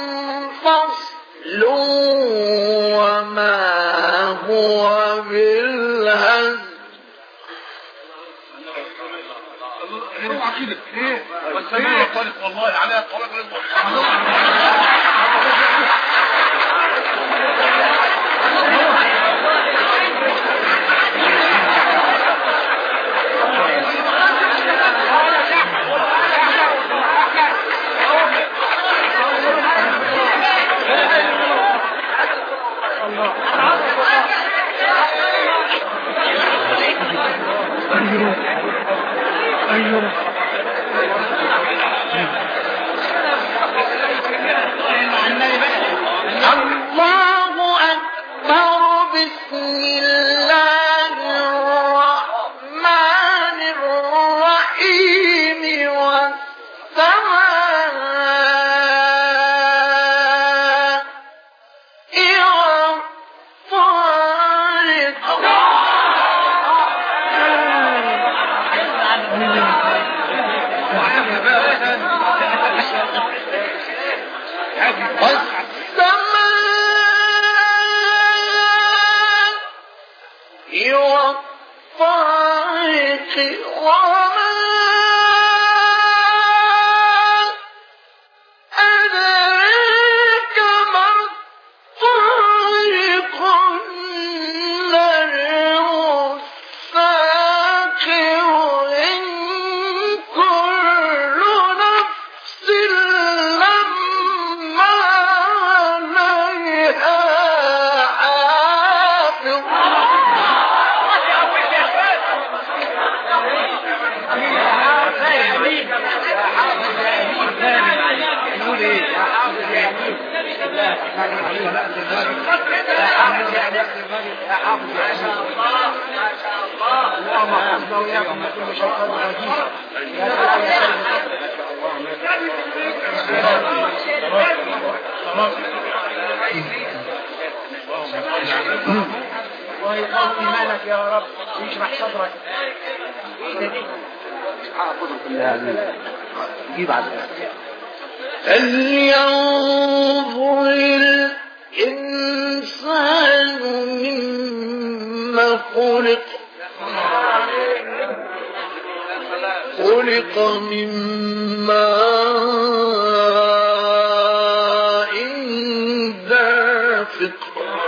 فصل وما هو بالهزل والسماء طالق والله عليها طالق الله أكبر بسم الله الرحمن الرحيم والسماء والطارق والطارق وما أدراك ما الطارق النجم الثاقب إن كل نفس لما عليها حافظ الله يقوي إيمانك يا رب ويشرح صدرك. فلينظر الإنسان مما خلق خلق من ماء دافق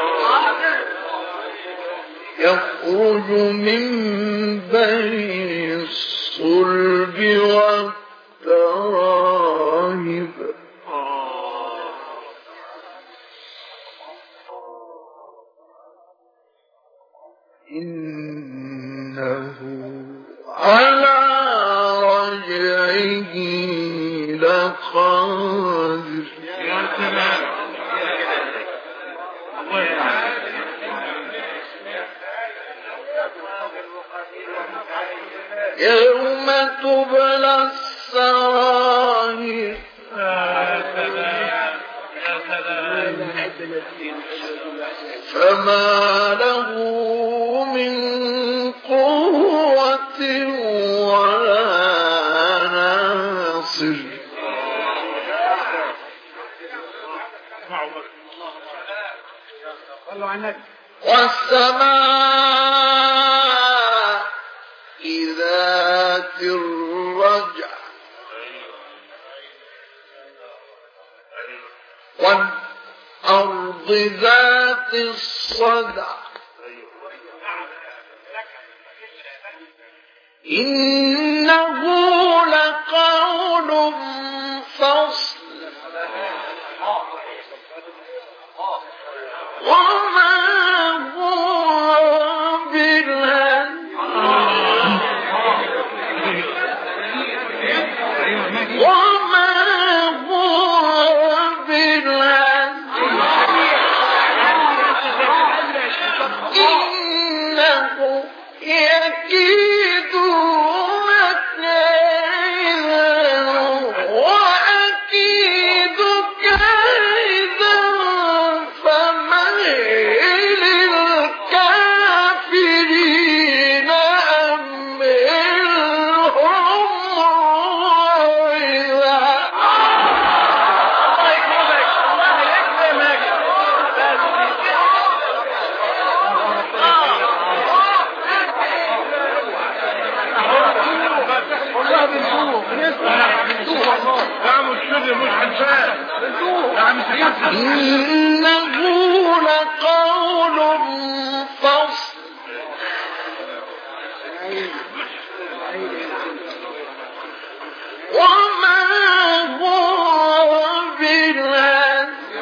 يخرج من بين الصلب والترائب إنه على رجعه لقادر يوم تبلى السرائر فما له من قوة ولا ناصر والسماء ذات الرجع والأرض ذات الصدع إنه لقول فصل وما هو بالهزل وما هو بالهزل إنه يكيدون كيدا وأكيد كيدا فمهل الكافرين أمهلهم رويدا. إنه لقول فصل وما هو بالهزل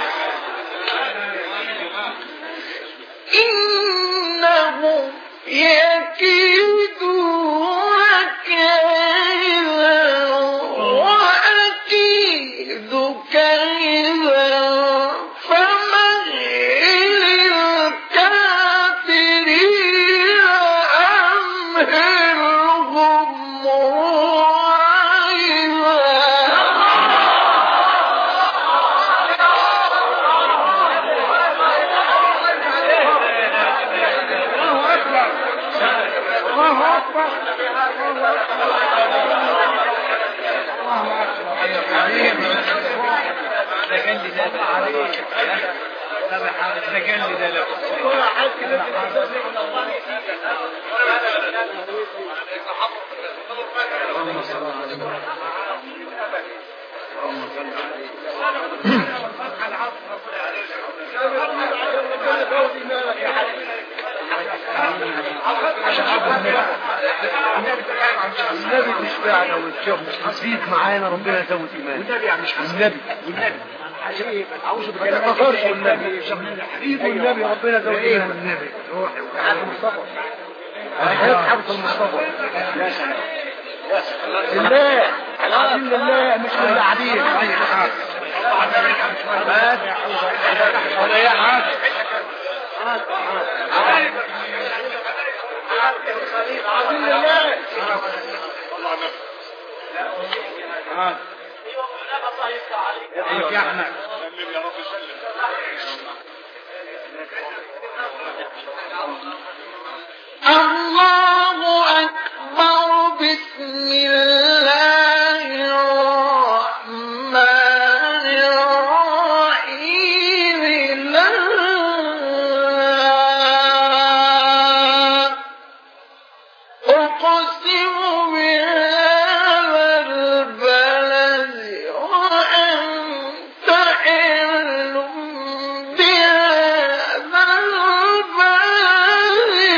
إنه يكيدون كيدا وأكيد كيدا فمهل الكافرين أمهلهم رويدا. النبي تشبعنا والشوق تزيد معانا ربنا يزود ايماننا والنبي يعني مش النبي والنبي عشان ايه اعوذ بالله ما تفكرش والنبي حبيبي والنبي ربنا يزود ايماننا والنبي روحي وحياة المصطفى حياة حبيب المصطفى يا سلام يا سلام لله العظيم لله مش للعبيد بس ولا يا حاج عظيم لله يا احمد يا رب سلم الله أكبر بسم الله الرحمن الرحيم لا أقسم بهذا البلد وأنت حل بهذا البلد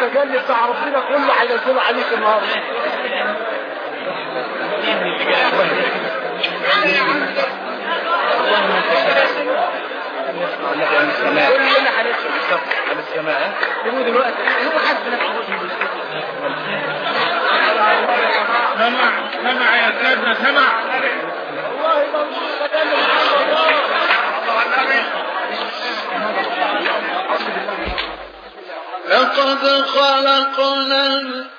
التجلي بتاع ربنا كله هينزله عليك النهارده. كلنا هنسمع على السماء. هو دلوقتي هو حاسس نفسه سمع سمع يا سيدنا سمع. والله ما تجلي محمد لقد خلقنا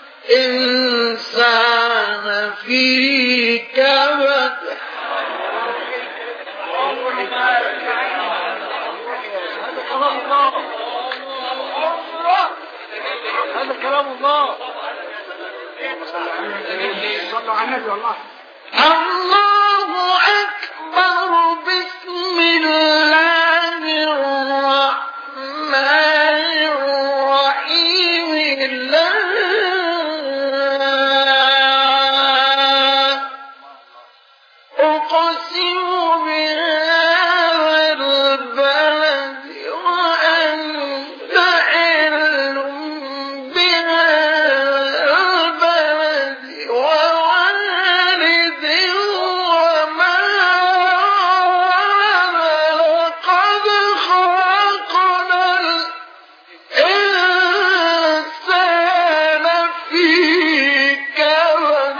الإنسان في كبد. هذا كلام الله. صلوا على النبي. والله الله أكبر. بسم الله الرحمن الرحيم. لا أقسم بهذا البلد وأنت حل بهذا البلد ووالد وما ولد. لقد خلقنا الإنسان في كبد.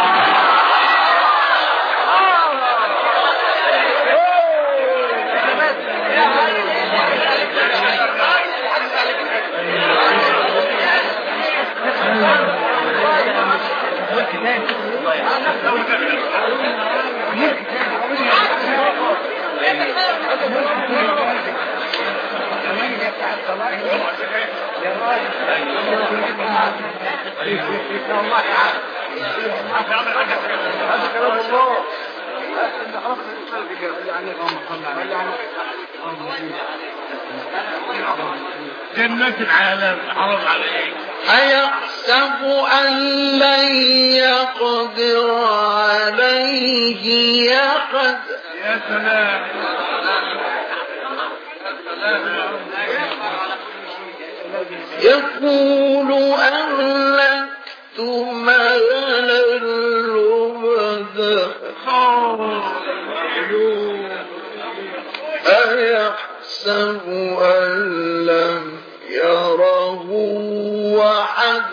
جنة العالم حرام عليك. أيحسب أن لن يقدر عليه أحد. يا سلام. يقول أهلكت مالا لبدا. أيحسب أن لم يره أحد.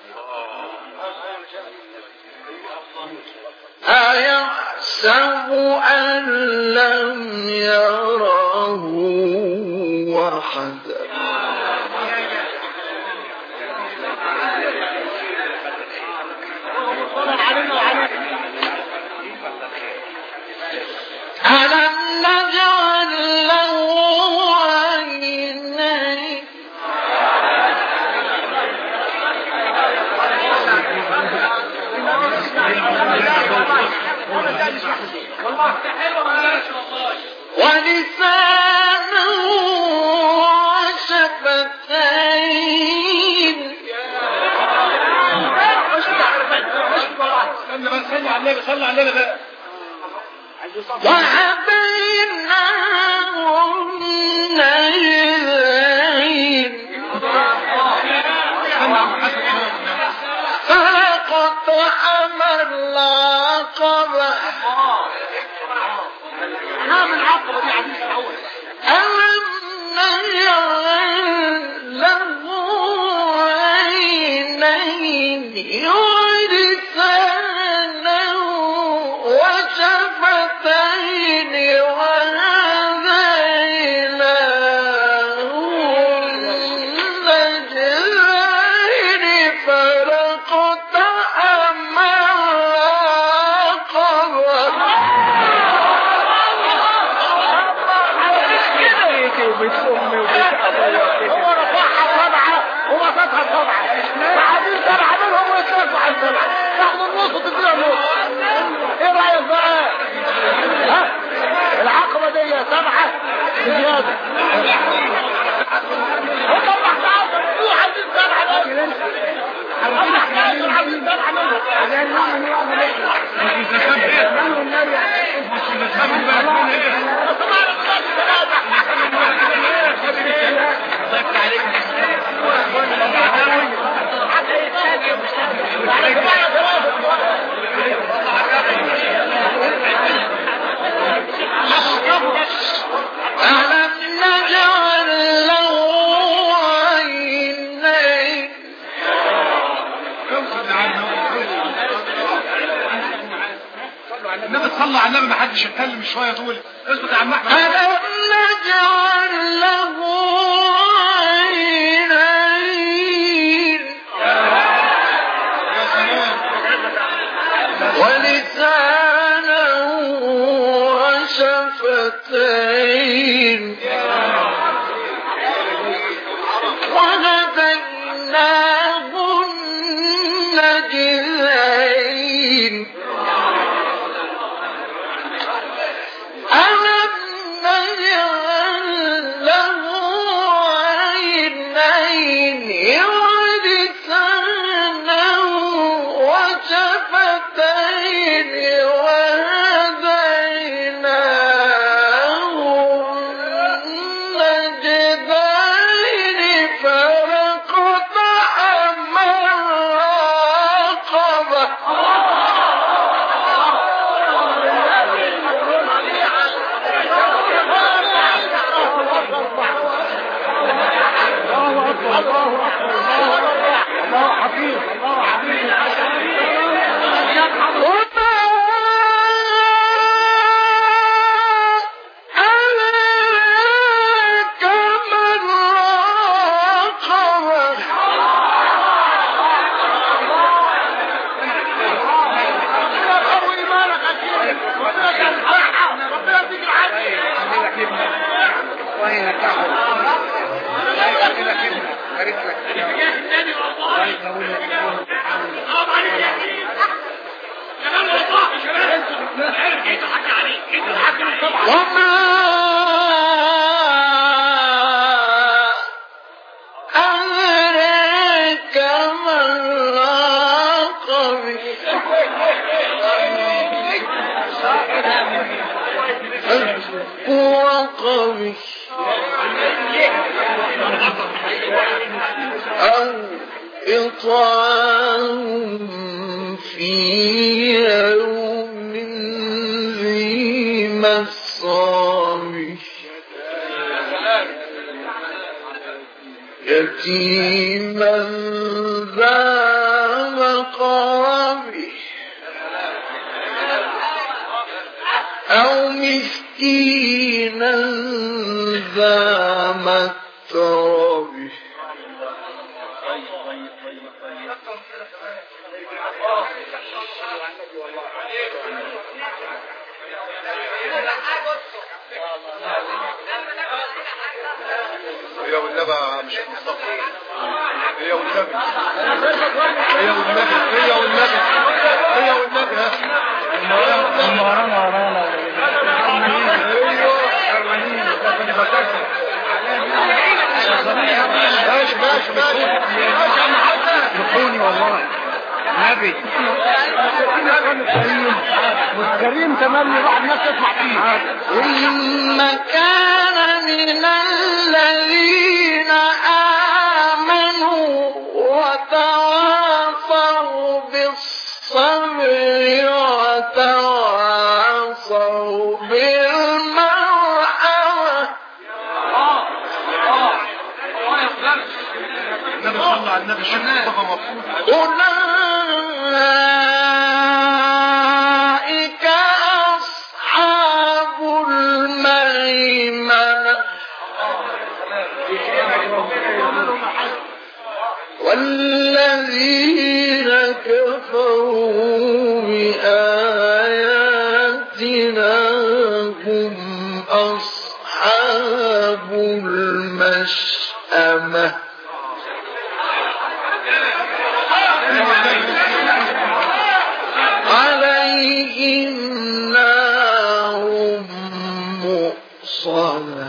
أيحسب أن لم يره أحد. ألم نجعل له عينين. ولسانا وشفتين. صلى على النبي صلى على النبي. وهديناه النجدين. فاقتحم العقبة. ألم نجعل له عينين ولسانا وشفتين وهديناه النجدين. فاقتحم العقبة. هو رفعها طبعا. هو فتحها طبعا. بعدين طبعا منهم ويترفع النبي تصلى على النبي، ما حدش يتكلم شويه طول. اسكت يا عم احمد. ألم نجعل له عينين ولسانا وشفتين وهديناه النجدين ألم نجعل له عينين ولسانا وشفتين وهديناه النجدين فلقتحم العقبة الله حفيظ الله حفيظ. وما أدراك ما العقبة فك رقبة أو إطعام في يوم ذي مسغبة يتيما ذا مقربة أو مسكينا ذا متربة هي والنبي مش مصطفى. هي والنبي هي والنبي هي والنبي هي والنبي ها ورانا ورانا ماشي ماشي ماشي دخوني والله نبي والكريم تملي راح الناس تسمع فيه. ثم كان من الذين آمنوا وتواصوا بالصبر وتواصوا بالمرحمة النبي صلى على النبي الشيخ مصطفى مبسوط. أولئك أصحاب الميمنة والذين كفروا بآياتنا هم أصحاب المشأمة عليهم نار مؤصدة.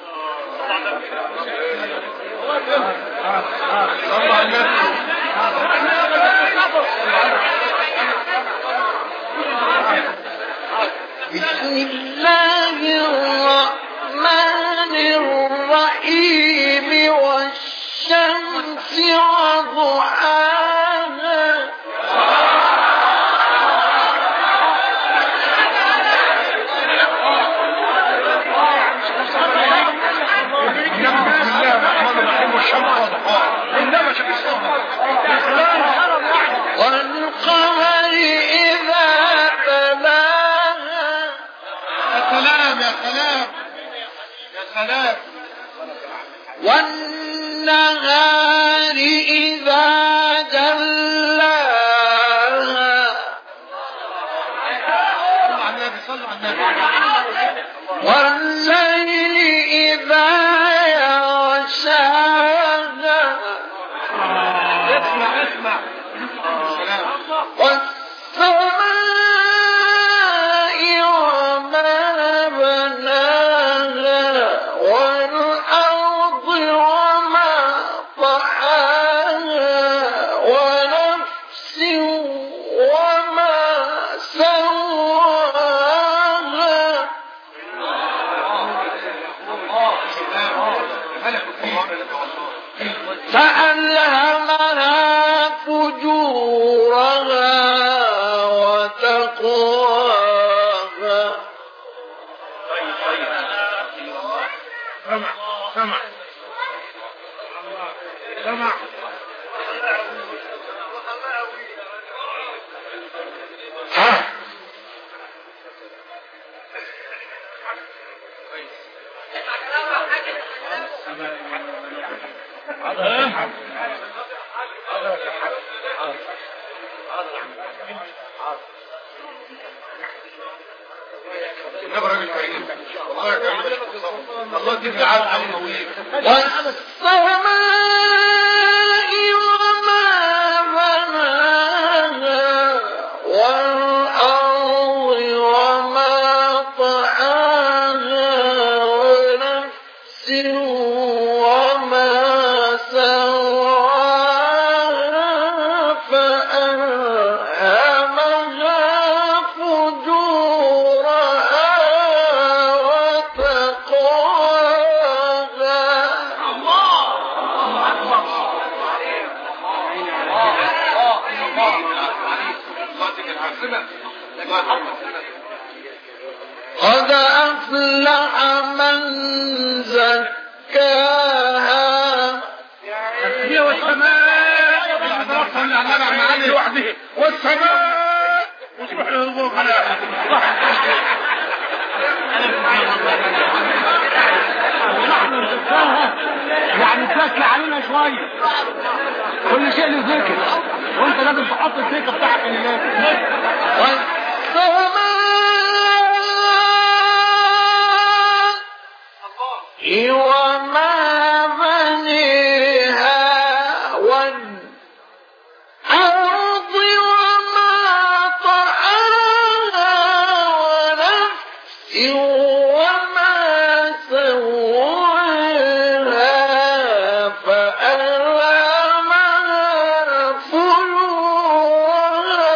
بسم الله الرحمن الرحيم والشمس وضحاها والقمر إذا تلاها والليل إذا يغشاها اسمع اسمع والسماء وما بناها والأرض وما طحاها ونفس وما سواها فألهمها فجورها وتقواها. سمع سمع سمع الله يديك العافية والسماء وما بناها والأرض وما طحاها ونفس وما سواها فألهمها فجورها وتقواها. قد أفلح من زكاها هي والسماء معاني لوحده والسماء وتروح للغوغ على يعني تذكر علينا شوية كل شيء له ذكر وانت لازم تحط الذكر بتاعك اللي والسماء وما بنيها والأرض وما طحاها ونفس وما سواها فألهمها فجورها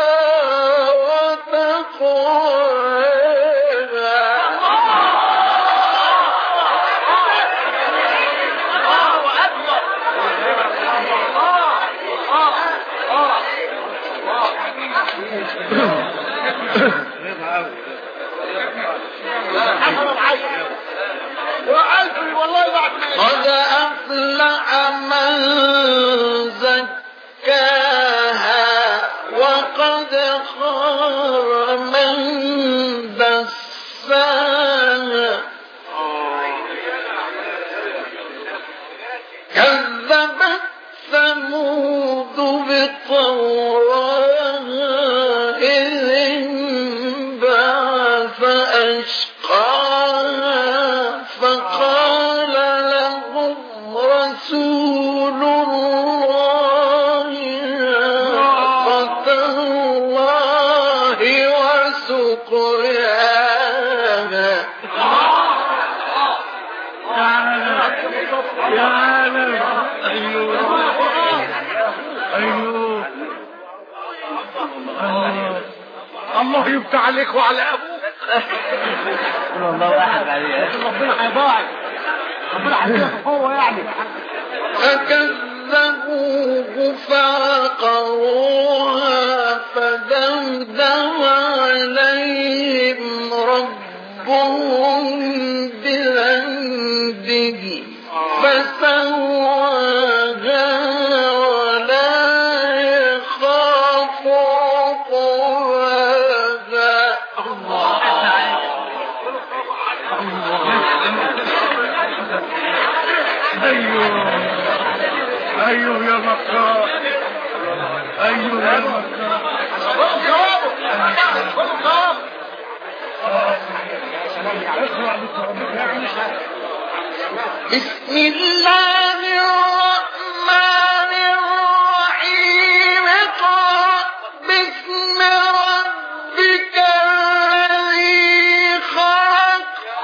قد أفلح من زكاها وقد خاب من دساها كذبت ثمود بطغواها إذ انبعث أشقاها فقال لهم رسول الله ناقة الله وسقياها. يا عالم ايوه ايوه الله يفتح عليك وعلى ابوك والله واحد عليه ربنا هيضاعف ربنا هيضاعف هو يعني فكذبوه فعقروها فدمدم عليهم ربهم بذنبهم فسواها ولا يخاف عقباها. ايوه ايوه يا مكار ايوه يا مكار بسم الله الرحمن الرحيم اقرأ باسم ربك الذي خلق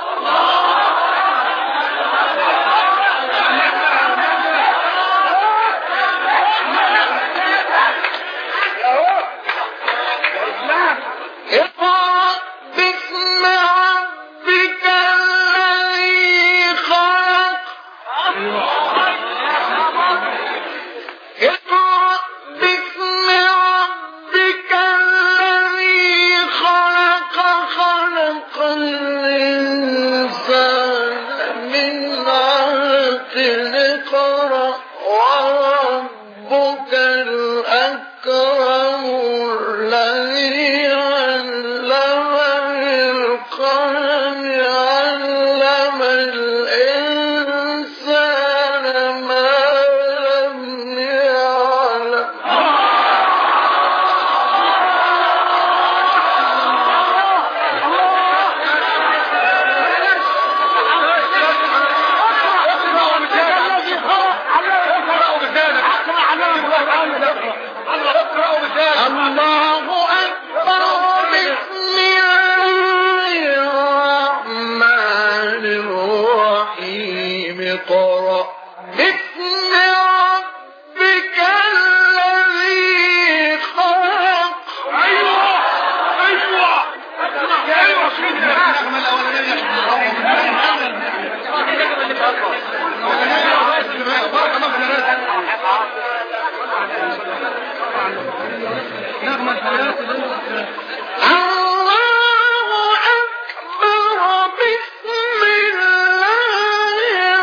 اقرأ باسم ربك الذي خلق اقرأ باسم ربك الذي خلق خلق الإنسان من علق اقرأ وربك الأكرم الذي علم بالقلم علم الإنسان ما لم يعلم الله أكبر بسم الله الرحمن الرحيم اقرأ باسم ربك الذي خلق أيوة أيوة الله أكبر بسم الله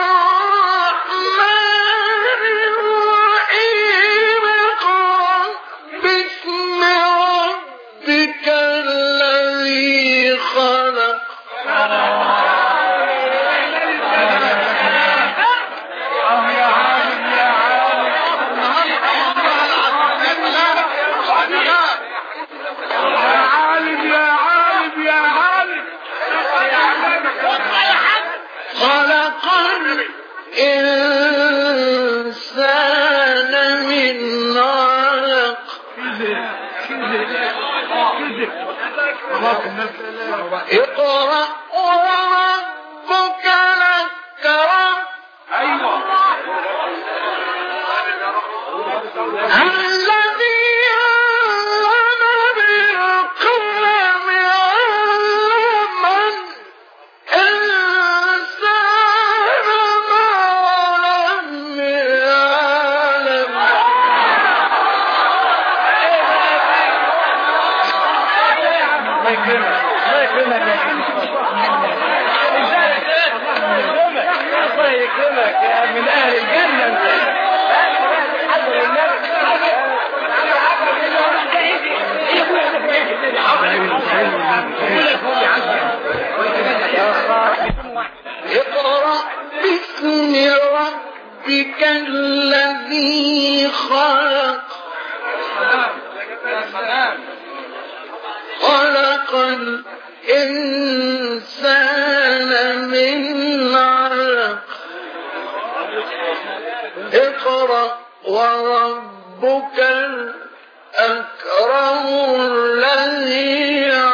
الرحمن الرحيم اقرأ باسم ربك الذي خلق خلق الإنسان من علق اقرأ وربك الأكرم الذي علم بالقلم علم الإنسان ما لم يعلم الله يكرمك يا من أهل الجنة اقرأ باسم ربك الذي خلق خلق الإنسان من علق اقرأ وربك الأكرم الذي